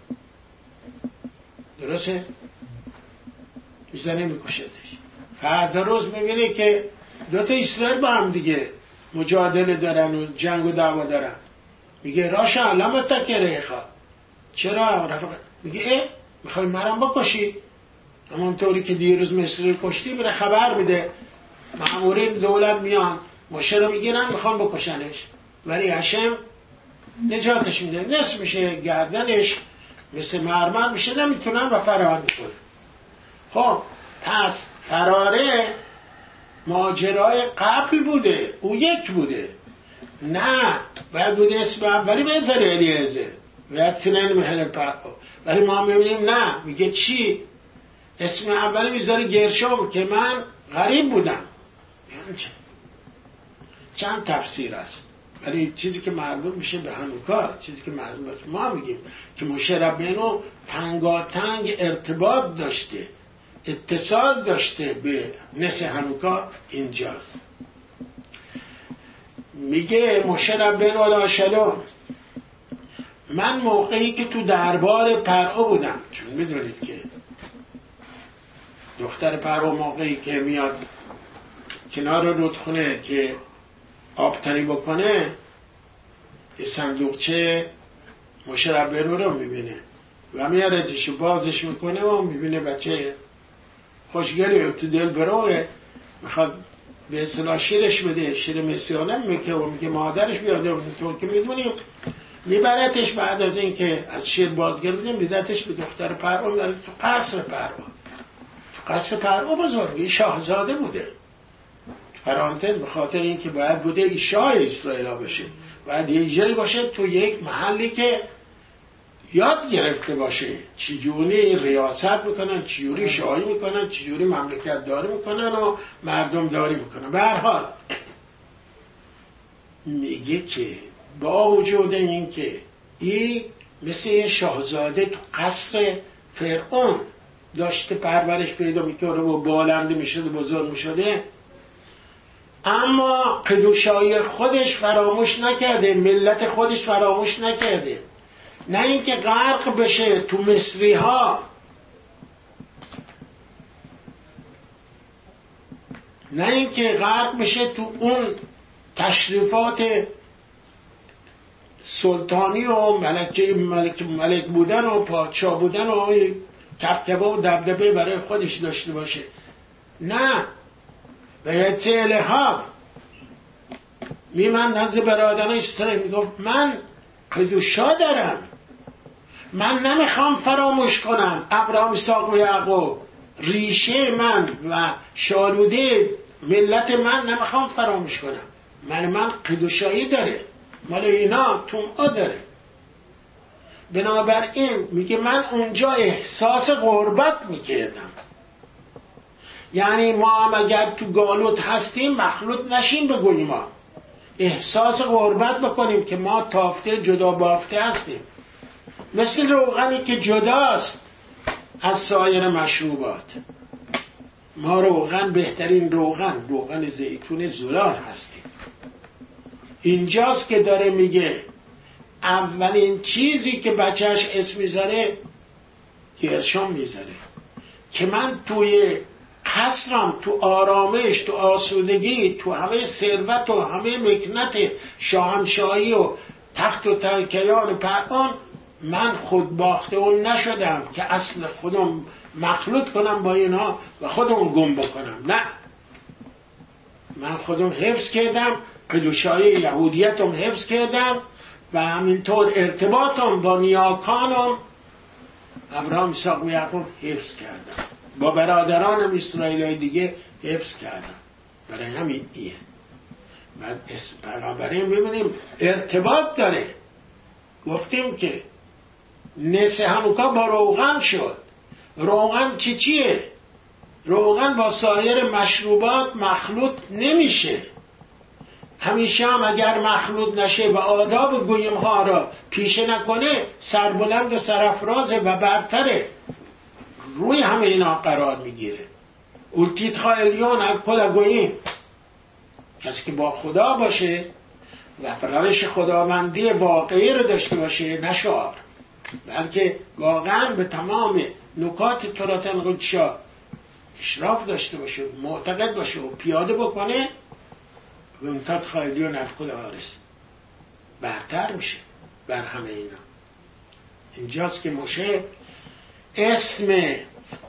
درسته؟ میزنه میکشتش. فردا روز میبینه که 2 اسرائیل با هم دیگه مجادله دارن و جنگ و دعوا دارن. میگه راشا علامت تکره خواه، چرا رفقه؟ میگه میخوای مرم بکشی؟ همونطوری که دیروز مصری رو کشتی میره خبر میده، مامورین دولت میان موشه رو میگیرن میخوان بکشنش، ولی هشم نجاتش میده، نصف میشه گردنش مثل مرمر میشه نمیتونن و فرار میکنه. خب پس فراره ماجرای قبل بوده، او یک بوده، نه باید بوده اسم اولی بذاره الیعزر باید سنین مهر پرپا، ولی ما میبینیم نه، میگه چی؟ اسم اولی میذاره گرشوم که من غریب بودم. چند تفسیر است، ولی چیزی که مربوط میشه به هنوکا، چیزی که مربوط ما میگیم که موشه ربینو تنگاتنگ ارتباط داشته، اتصال داشته به نس هنوکا اینجاست. میگه موشه ربینو علیه السلام من موقعی که تو دربار پرعو بودم، چون میدونید که دختر پرعو موقعی که میاد کنار رودخونه که آبتنی بکنه یه صندوقچه موشه ربینو رو میبینه و میاره جیشو بازش میکنه و میبینه بچه خوشگلی تو دل بروه، میخواد به اصطلاح شیرش بده، شیر مسیانه میگه و میگه مادرش بیاده، اونطور که میدونیم میبرتش. بعد از این که از شیر بازگرده میدتش به دختر پرعو، داره تو قصر پرعو. تو قصر پرعو بزرگی شاهزاده بوده، پرانتز به خاطر این که باید بوده ای شاه اسرائیل بشه، باید یه جایی باشه تو یک محلی که یاد گرفته باشه چجوری ریاست میکنن، چجوری شاهی میکنن، چجوری مملکت داری میکنن و مردم داری میکنن. به هر حال میگه که با وجود این که این مثل یه شاهزاده تو قصر فرعون داشته پرورش پیدا میکنه و بالنده میشده بزرگ میشده، اما قدوشای خودش فراموش نکرده، ملت خودش فراموش نکرده. نه اینکه غرق بشه تو مصری ها، نه اینکه غرق بشه تو اون تشریفات سلطانی و ملک بودن و پادشاه بودن و کبکبه و دبدبه برای خودش داشته باشه. نه، به یه الهاب میمند نزد برادران اسرائیل میگفت من قدوشا دارم، من نمیخوام فراموش کنم ابراهیم اسحاق و یعقوب، ریشه من و شالوده ملت من نمیخوام فراموش کنم. من قدوشایی داره، مال اینا تومعا داره. بنابراین میگه من اونجا احساس غربت میکردم. یعنی ما هم اگر تو گالوت هستیم مخلوط نشیم به گوی ما، احساس غربت بکنیم که ما تافته جدا بافته هستیم، مثل روغنی که جداست از سایر مشروبات. ما روغن بهترین روغن زیتون زلال هستیم. اینجاست که داره میگه اولین چیزی که بچهش اسم میذاره گرشم میذاره که من توی قصرم، تو آرامش، تو آسودگی، تو همه ثروت و همه مکنت شاهنشاهی و تخت و تکیان پران من خود باخته اون نشدم که اصل خودم مخلوط کنم با اینها و خودم گم بکنم. نه، من خودم حفظ کردم، قدوشای یهودیتم حفظ کردم و همینطور ارتباطم با نیاکانم ابراهیم اسحاق و یعقوب حفظ کردم، با برادرانم اسرائیلای دیگه حفظ کردم. برای همین ایه بنابراین ببینیم ارتباط داره. گفتیم که نس هنوکا با روغن شد. روغن چیه؟ روغن با سایر مشروبات مخلوط نمیشه. همیشه هم اگر مخلوط نشه و آداب گویم ها را پیشه نکنه سربلند و سرافرازه و برتره، روی همه اینا قرار میگیره. اولتیت خائلیون الکل گویم، کسی که با خدا باشه و روش خداوندی واقعی رو داشته باشه، نه شعار، بلکه واقعا به تمام نکات تورات القدسا اشراف داشته باشه، معتقد باشه و پیاده بکنه، و اولتیت خائلیون الکل آرس برتر میشه بر همه اینا. اینجاست که موشه اسم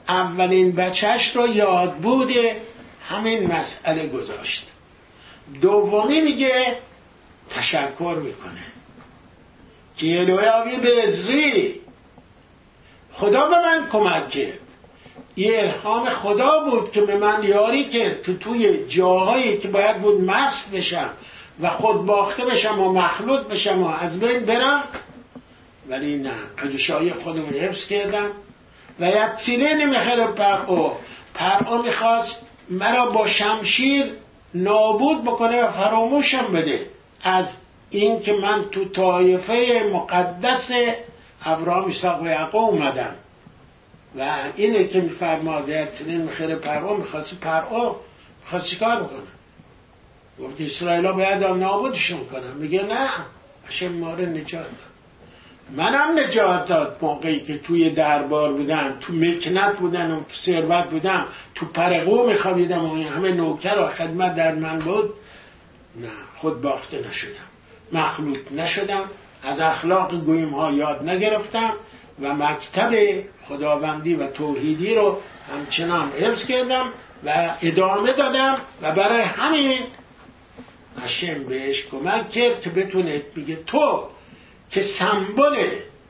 اولین بچهش رو یاد بود همین مسئله گذاشت. دومی میگه تشکر میکنه که الهی به ازری خدا به من کمک کرد. یه الهام خدا بود که به من یاری کرد که توی جاهایی که باید بود مست بشم و خود باخته بشم و مخلوط بشم و از بین برم، ولی نه، قدوشایی خودم حفظ کردم. و یتسیله نمیخیر پرعو میخواست مرا با شمشیر نابود بکنه و فراموشم بده از این که من تو طایفه مقدس ابراهیم اسحاق و یعقوب اومدم. و اینه که میفرماد یتسیله نمیخیر پرعو میخواست چیکار بکنه؟ گفت اسرائیل ها باید نابودشون کنم. میگه نه، هشم ما رو نجات داد. منم نجات داد موقعی که توی دربار بودم، تو مکنت بودم، تو ثروت بودم، تو پرقو میخوابیدم و همه نوکر و خدمت در من بود. نه، خود باخته نشدم، مخلوط نشدم، از اخلاق گویم ها یاد نگرفتم و مکتب خداوندی و توحیدی رو همچنان حفظ کردم و ادامه دادم و برای همین هشم بهش کمک کرد که بتونه میگه تو که سمبل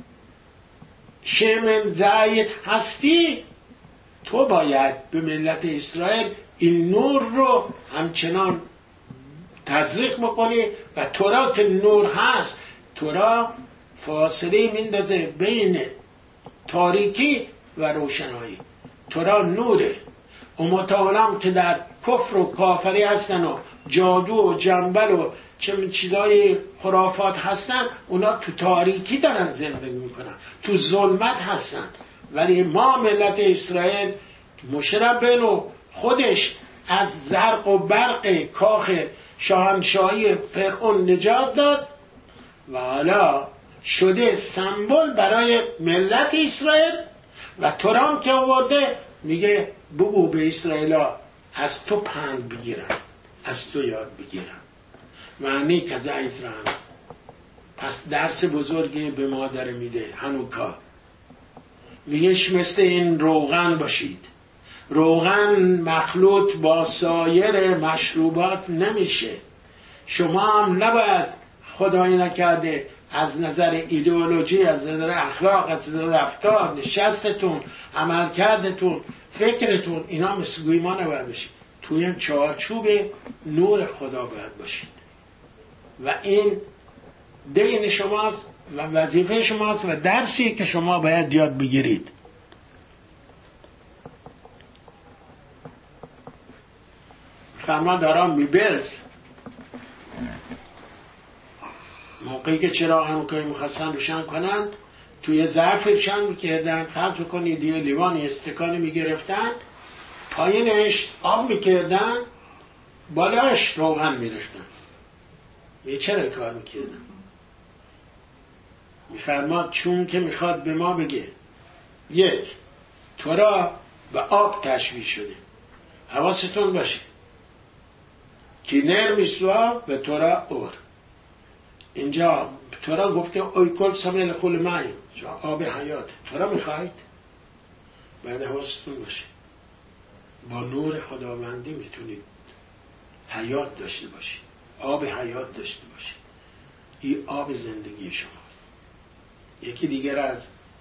شمن زایت هستی، تو باید به ملت اسرائیل این نور رو همچنان تزریق بکنی و تورا که نور هست، تورا فاصله میندازه بین تاریکی و روشنایی. تورا نوره. امتحانم که در کفر و کافری هستن و جادو و جنبل و چه چیزای خرافات هستن، اونا تو تاریکی دارن زندگی میکنن، تو ظلمت هستن. ولی ما ملت اسرائیل مشربن و خودش از زرق و برق کاخ شاهنشاهی فرعون نجات داد و حالا شده سمبل برای ملت اسرائیل. و تورام که آورده میگه بگو به اسرائیلا از تو پند بگیرن، از تو یاد بگیرن. معنی که ضعیف رحم. پس درس بزرگی به ما داره میده هنوکا. میگهش مثل این روغن باشید. روغن مخلوط با سایر مشروبات نمیشه. شما هم نباید خدای نکرده از نظر ایدئولوژی، از نظر اخلاق، از نظر رفتار، نشستتون، عملکردتون، فکرتون اینا مثل گوی ما نباید بشید. توی این چارچوب نور خدا باید باشید و این دین شماست و وظیفه شماست و درسی که شما باید یاد بگیرید. فرمان دارم میبرز موقعی که چرا هنوکایی میخواستن روشن کنند، توی ظرف روشن میکردن، فرض کنید یه لیوانی استکانی میگرفتن، پایینش آب میکردن، بالاش روغن میرفتن. چرا کار میکردن؟ میفرماد چون که میخواد به ما بگه یک، تورا به آب تشبیه شده، حواستون باشه که نر میسوا به تورا اور. اینجا تورا گفته اویکل سمیل خول مای، آب حیات. تورا میخواید؟ باید حواستون باشه با نور خداوندی میتونید حیات داشته باشید، آب حیات داشته باشید. این آب زندگی شماست. یکی دیگر از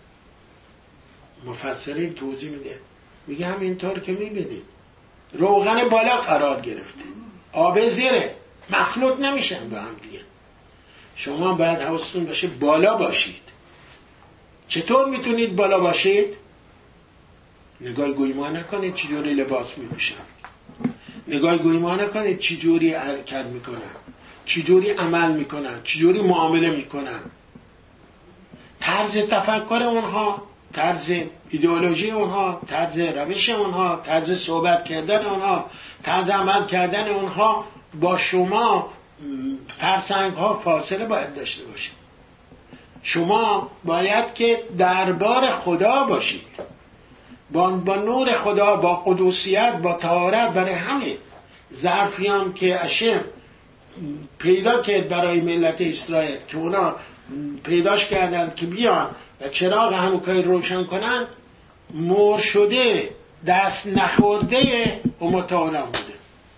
مفسرین توضیح میده، میگه همینطور که میبینید روغن بالا قرار گرفته، آب زیره، مخلوط نمیشن با هم دیگه. شما باید حواستون باشه بالا باشید. چطور میتونید بالا باشید؟ نگاه گویما نکنید چجوری لباس میپوشن، نگاه گویما نکنید چجوری حرکت میکنن، چجوری عمل میکنن، چجوری معامله میکنن. طرز تفکر اونها، طرز ایدئولوژی اونها، طرز روش اونها، طرز صحبت کردن اونها، طرز عمل کردن اونها با شما فرسنگ ها فاصله باید داشته باشه. شما باید که دربار خدا باشید، با نور خدا، با قدوسیت، با طهارت. برای همین ظرفیان که اشم پیدا کرد برای ملت اسرائیل که اونا پیداش کردن که بیان و چراغ هنوکای روشن کنن، مر شده دست نخورده امتحانم بوده.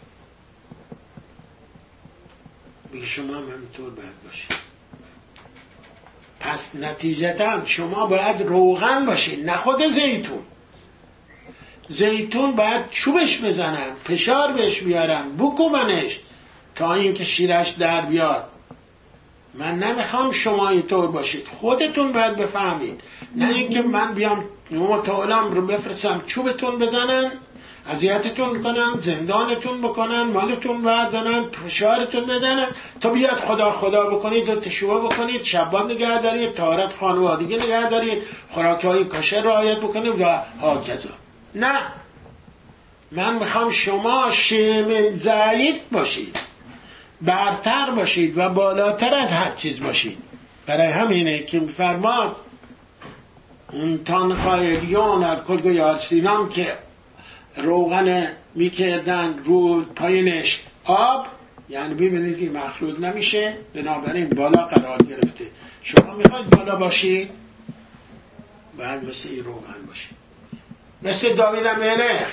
بگه شما هم همینطور باید باشید. پس نتیجتا شما باید روغن باشید، نه خود زیتون. زیتون باید چوبش بزنن، فشار بهش بیارن، بکوبنش تا اینکه شیرش در بیاد. من نمیخوام شما اینطور باشید، خودتون باید بفهمید، نه اینکه من بیام متعالم رو بفرستم چوبتون بزنن، اذیتتون کنن، زندانتون بکنن، مالتون بردارن، فشارتون بدن تا بیاد خدا خدا بکنید و تشوه بکنید، شبان نگه دارید، طهارت خانوادگی نگه دارید، خوراک‌های کاشر رعایت بکنید و هاکذا. نه، من میخوام شما شیمن زعید باشید، برتر باشید و بالاتر از هر چیز باشید. برای همینه که میفرماد اون تانخایلیون الکل یاد سینام که روغن میکردن رو پایینش آب، یعنی ببینید این مخلوط نمیشه، بنابراین بالا قرار گرفته. شما میخواید بالا باشید باید مثل این روغن باشید، مثل داوید ملخ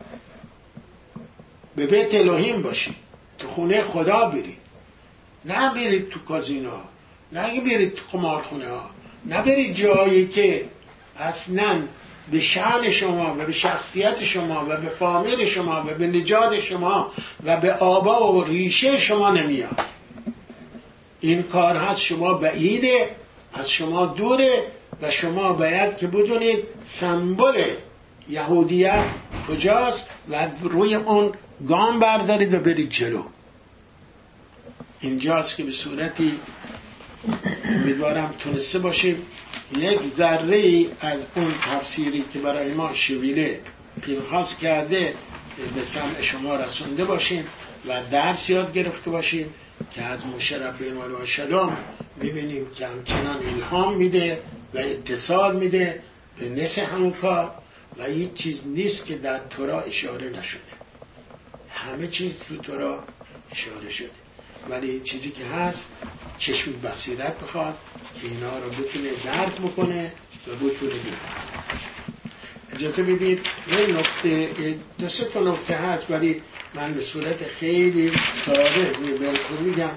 به بیت الهیم باشید، تو خونه خدا برید، نه برید تو کازینو، نه برید تو قمارخونه ها، نه برید جایی که اصلا به شأن شما و به شخصیت شما و به فامیل شما و به نژاد شما و به آبا و ریشه شما نمیاد. این کار هست شما بعیده، از شما دوره و شما باید که بدونید سمبل یهودیت کجاست و روی اون گام بردارید و برید جلو. اینجاست که به صورتی امیدوارم تونسته باشیم یک ذره از اون تفسیری که برای ما شویله پینخاس کرده به سمع شما رسونده باشیم و درس یاد گرفته باشیم که از موشه ربنا و شلام ببینیم که همچنان الهام میده و اتصال میده به نس همون کار و هیچ چیز نیست که در تورا اشاره نشده، همه چیز تو تورا اشاره شده، ولی چیزی که هست چشم بصیرت بخواد که اینا رو بتونه درک بکنه و بتونه بید. اجازه بدید یه نکته، دو سه تا نکته هست ولی من به صورت خیلی ساده بالکل میگم.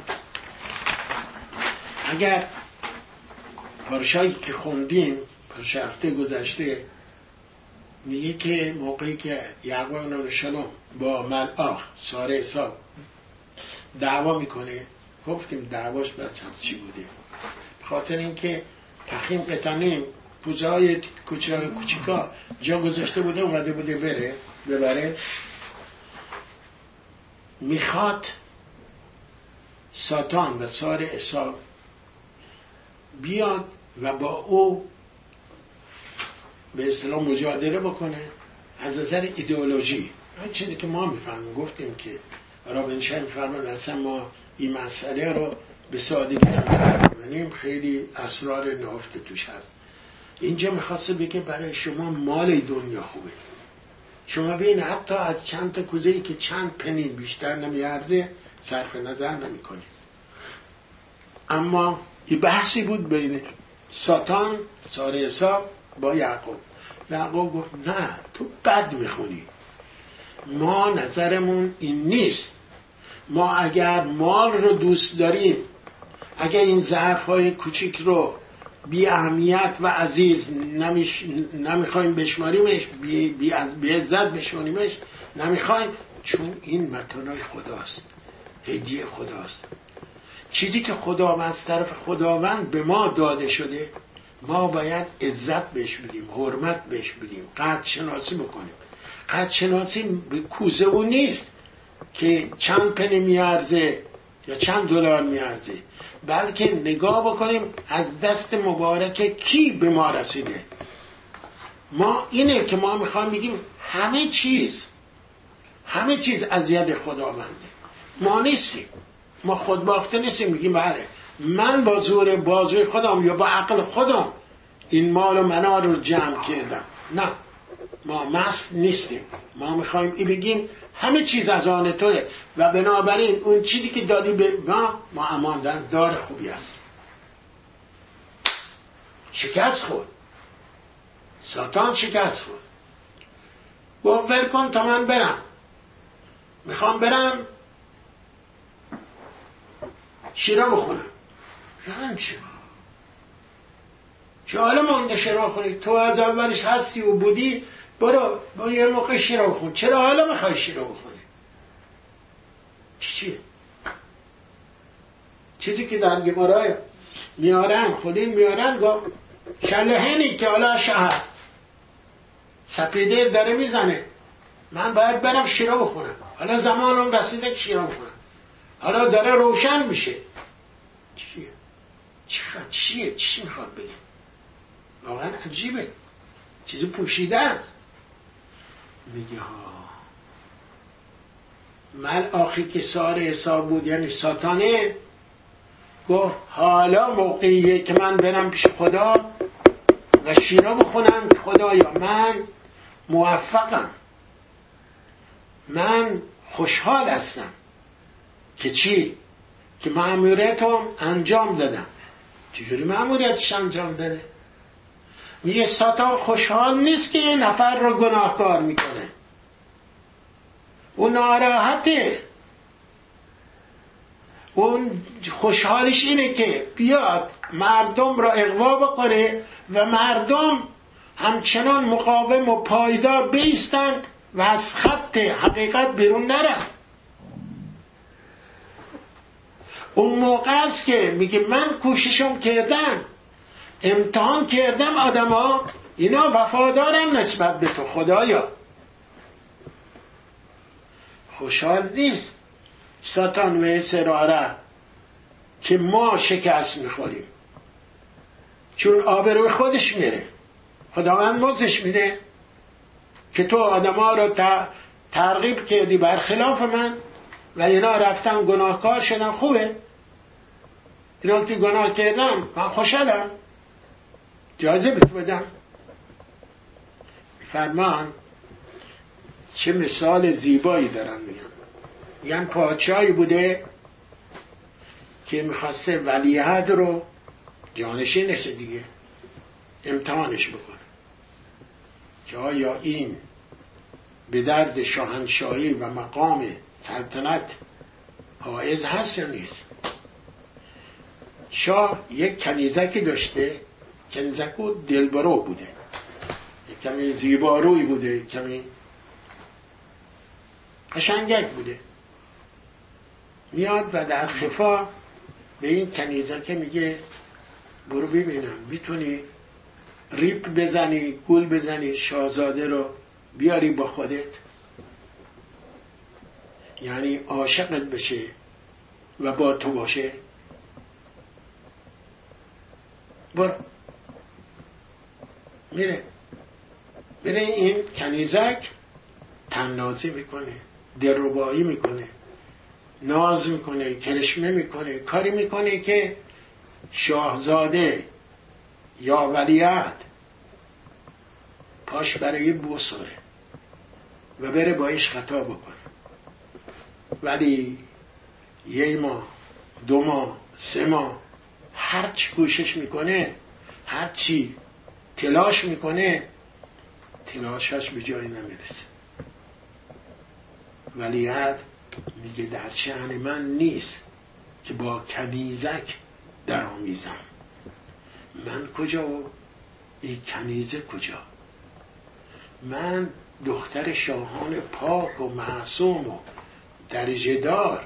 اگر پارشایی که خوندیم پارشای هفته گذشته میگه که موقعی که یعقوب علیه السلام با ملعاخ ساره حساب دعوا میکنه، گفتیم دعواش باید چی بوده؟ بخاطر اینکه پخیم قطانیم پوزه های کوچیکا جا گذاشته بوده، اومده بوده ببره. میخواد ساتان و ساره حساب بیاد و با او به اصطلاح مجادله بکنه از نظر ایدئولوژی. این چیزی که ما میفهمیم، گفتیم که رابنشاین فرمان اصلا ما این مسئله رو به سادگی نمی‌فهمیم، خیلی اسرار نهفته توش هست. اینجا میخواسته بگه برای شما مال دنیا خوبه. شما ببین حتی از چند تا کوزه‌ای که چند پنی بیشتر نمیارزه صرف نظر نمی‌کنید. اما این بحثی بود بین ساتان ساره حساب با یعقوب. یعقوب گفت نه تو بد میخونی، ما نظرمون این نیست. ما اگر مال رو دوست داریم، اگر این ظرف‌های کوچیک رو بی اهمیت و عزیز نمیخوایم بشماریمش، بی عزت بشماریمش نمیخوایم، چون این متانای خداست، هدیه خداست، چیزی که خداوند از طرف خداوند به ما داده شده. ما باید عزت بهش بدیم، حرمت بهش بدیم، قدر شناسی بکنیم. قدر شناسی به کوزه او نیست که چند پنی میارزه یا چند دلار میارزه، بلکه نگاه بکنیم از دست مبارک کی به ما رسیده. ما اینه که ما میخوایم بگیم همه چیز از ید خداونده. ما نیستیم، ما خودباخته نیستیم میگیم بله من با زور بازوی خودم یا با عقل خودم این مال و منال رو جمع کردم. نه، ما مست نیستیم. ما میخوایم این بگیم همه چیز از آن توه و بنابراین اون چیزی که دادی به ما اماندن دار خوبی است. شکست خورد ساتان شکست خورد، گفت ول کن تا من برم، میخوام برم شیرا بخونم. یعنی چه حالا مانده شیرا بخونی؟ تو از اولش هستی و بودی، برو با یه موقع شیرا بخون. چرا حالا میخوای شیرا بخونی؟ چیه؟ چیزی که در گمارای میارن، خودین میارن، گفت شلهنی که حالا شهر سپیده داره میزنه، من باید برم شیرا بخونم، حالا زمانم رسیده که شیرا بخونم، حالا داره روشن میشه. چیه؟ چی میخواد بگه؟ واقعا عجیبه، چیزی پوشیده است. میگه ها من آخی که سار حساب بود، یعنی ساتانه، گفت حالا موقعیه که من برم پیش خدا و شیرا بخونم که خدایا من موفقم، من خوشحال هستم که چی؟ که مأموریتم انجام دادم. چجوری مأموریتش انجام داده؟ میگه ساتان خوشحال نیست که یه نفر رو گناهکار میکنه، اون ناراحته، اون خوشحالش اینه که بیاد مردم را اغوا بکنه و مردم همچنان مقاوم و پایدار بیستن و از خط حقیقت بیرون نرن. اون موقع است که میگه من کوششم کردم، امتحان کردم آدم ها، اینا وفادارم نسبت به تو خدایا. خوشحال نیست ساتان و اسراره که ما شکست میخوریم، چون آبروی خودش میره، خداوند مزدش میده که تو آدم ها رو ترغیب کردی برخلاف من و اینا رفتن گناهکار شدن. خوبه اینا که گناه کردن، من خوشحالم، جایزه بهت بدم. فرمان چه مثال زیبایی دارن میگن پادشاهی بوده که میخواسته ولیعهد رو جانشینش دیگه امتحانش بکنه که آیا این به درد شاهنشاهی و مقام سلطنت حائز هست یا نیست. شاه یک کنیزکی داشته، کنیزکو دلبرو بوده، یک کمی زیباروی بوده، کمی قشنگک بوده. میاد و در خفا به این کنیزک میگه برو ببینم میتونی ریپ بزنی، گول بزنی، شاهزاده رو بیاری با خودت، یعنی عاشقت بشه و با تو باشه. برو. میره این کنیزک تنازی میکنه، دلربایی میکنه، ناز میکنه، کرشمه میکنه، کاری میکنه که شاهزاده یا ولیعهد پاش برای بوساره و بره باش خطا بکنه. ولی 1 ماه 2 ماه 3 ماه هر چی کوشش میکنه، هر چی تلاش میکنه، تلاشش به جایی نمیرسه. ولیعهد میگه در شأن من نیست که با کنیزک در آمیزم، من کجا و این کنیزه کجا؟ من دختر شاهان پاک و معصوم و درجه دار،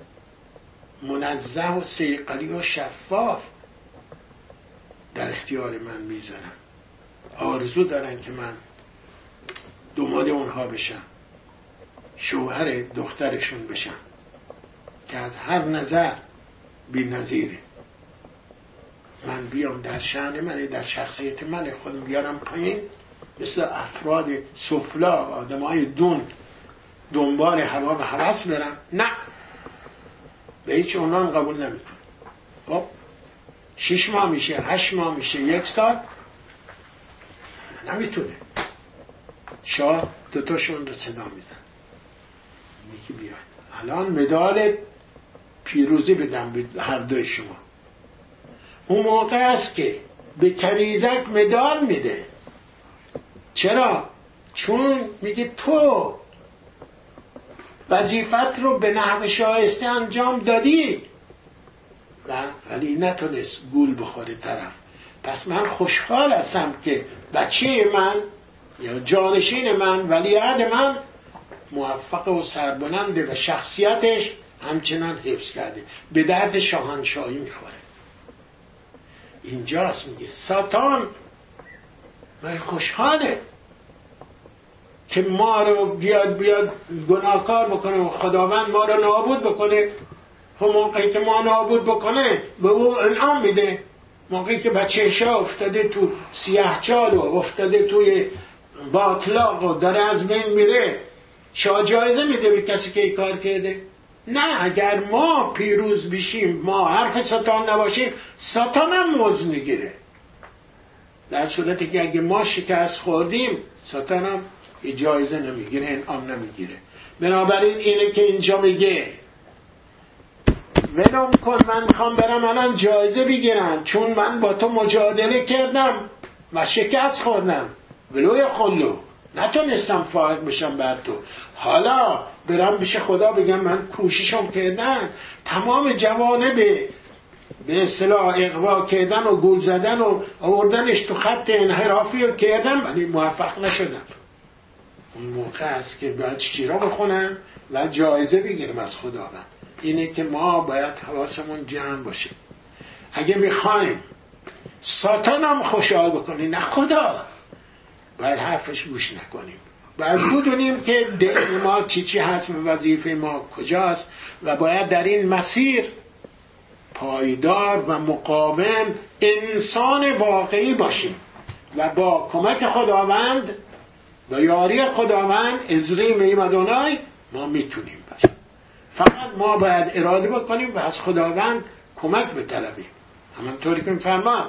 منزه و صیقلی و شفاف در اختیار من میذارم. آرزو دارن که من داماد اونها بشم، شوهر دخترشون بشم که از هر نظر بی نظیره. من بیام در شأن منه، در شخصیت منه، خودم بیارم پایین، مثل افراد سفلا، آدم های دون دنبال هوا و هوس برم. نه، به هیچ عنوان قبول نمیکنم. خب 6 ماه میشه، 8 ماه میشه، 1 سال، نمیتونه. شاه 2 تاشون رو صدا میزن، میگه بیاید الان مدال پیروزی بدم به هر دوی شما. اون موقع است که به کنیزک مدال میده، چرا؟ چون میگه تو وظیفت رو به نحو شایسته انجام دادی ولی نتونست گول بخوره طرف. پس من خوشحال هستم که بچه من یا جانشین من، ولیعهد من موفق و سربلنده و شخصیتش همچنان حفظ کرده، به درد شاهنشاهی میخوره. اینجاست میگه ساتان من خوشحاله که ما رو بیاد گناهکار بکنه و خداوند ما رو نابود بکنه. موقعی که ما نابود بکنه به او انعام میده. موقعی که بچه‌شا افتاده تو سیاهچال و افتاده توی باطلاق و داره از بین میره، شاه جایزه میده به کسی که این کار کرده؟ نه، اگر ما پیروز بشیم، ما حرف ساتان نباشیم، ساتان هم موز میگیره. در صورتی که اگه ما شکست خوردیم، ساتان هم جایزه نمیگیره، انعام نمیگیره. بنابراین اینه که اینجا میگه ولم کن، من میخوام برم الان جایزه بگیرم، چون من با تو مجادله کردم و شکست خوردم، ولوی خلو نتونستم فائق بشم بر تو. حالا برم پیش خدا بگم من کوششم کردن، تمام جوانب به اصطلاح اغوا کردن و گول زدن و آوردنش تو خط انحرافی رو کردم ولی موفق نشدم. اون موقع است که باید شیرا بخونم و جایزه بگیرم از خداوند. اینه که ما باید حواسمون جمع باشه. اگه میخوایم ساتان هم خوشحال بکنیم، نه خدا، باید حرفش گوش نکنیم. باید بدونیم که دل ما چی هست و وظیفه ما کجاست و باید در این مسیر پایدار و مقاوم انسان واقعی باشیم و با کمک خداوند و یاری خداوند ازریم ایمدونای ما میتونیم باشیم. فقط ما باید اراده بکنیم و از خداوند کمک بطلبیم. همونطوری که میفرمان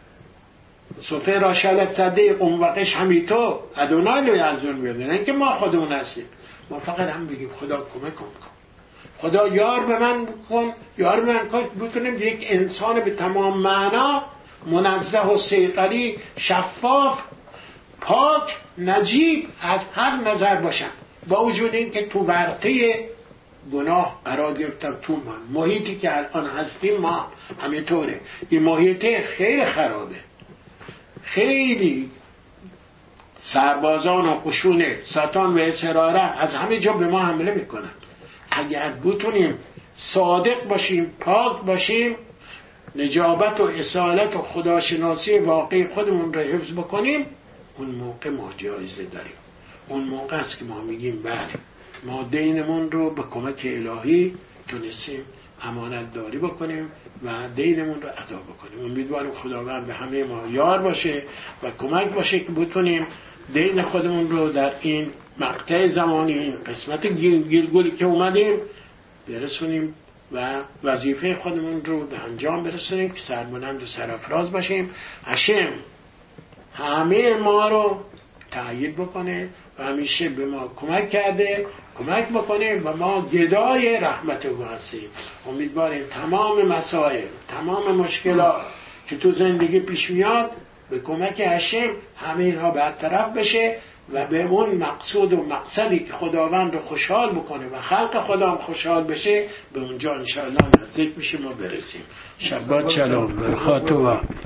صفه را شلت صدیق اون وقش همیتو ادونای لوی ازون بیادن، نه که ما خودمون هستیم، ما فقط هم بگیم خدا کمک کن، خدا یار به من کن، یار به من کن، بتونیم یک انسان به تمام معنا منزه و سیطری، شفاف، پاک، نجیب از هر نظر باشم، با وجود این که تو ورطه گناه قرار گرفتم، تو محیطی که الان هستیم ما همینطوره. این محیط خیلی خرابه، خیلی سربازان و قشون ساتان و اسراره از همه جا به ما حمله میکنن. اگر بتونیم صادق باشیم، پاک باشیم، نجابت و اصالت و خداشناسی واقعی خودمون رو حفظ بکنیم، اون موقع ما جایزه داریم. اون موقع است که ما میگیم بله ما دینمون رو به کمک الهی تونستیم امانت داری بکنیم و دینمون رو ادا بکنیم. امیدوارم خداوند به همه ما یار باشه و کمک باشه که بتونیم دین خودمون رو در این مقطع زمانی، این قسمت گیرگولی که اومدیم برسونیم و وظیفه خودمون رو به انجام برسونیم که سربلند و سرافراز باشیم. هشم همه ما رو تأیید بکنه و همیشه به ما کمک کرده، کمک بکنه و ما گدای رحمت او هستیم. امیدواریم تمام مسائل، تمام مشکلات که تو زندگی پیش میاد به کمک هشم همه اینها برطرف بشه و به اون مقصود و مقصدی که خداوند رو خوشحال بکنه و خلق خدا هم خوشحال بشه به اونجا انشاءالله نزدیک میشه ما برسیم. شبات شلام برخاتو.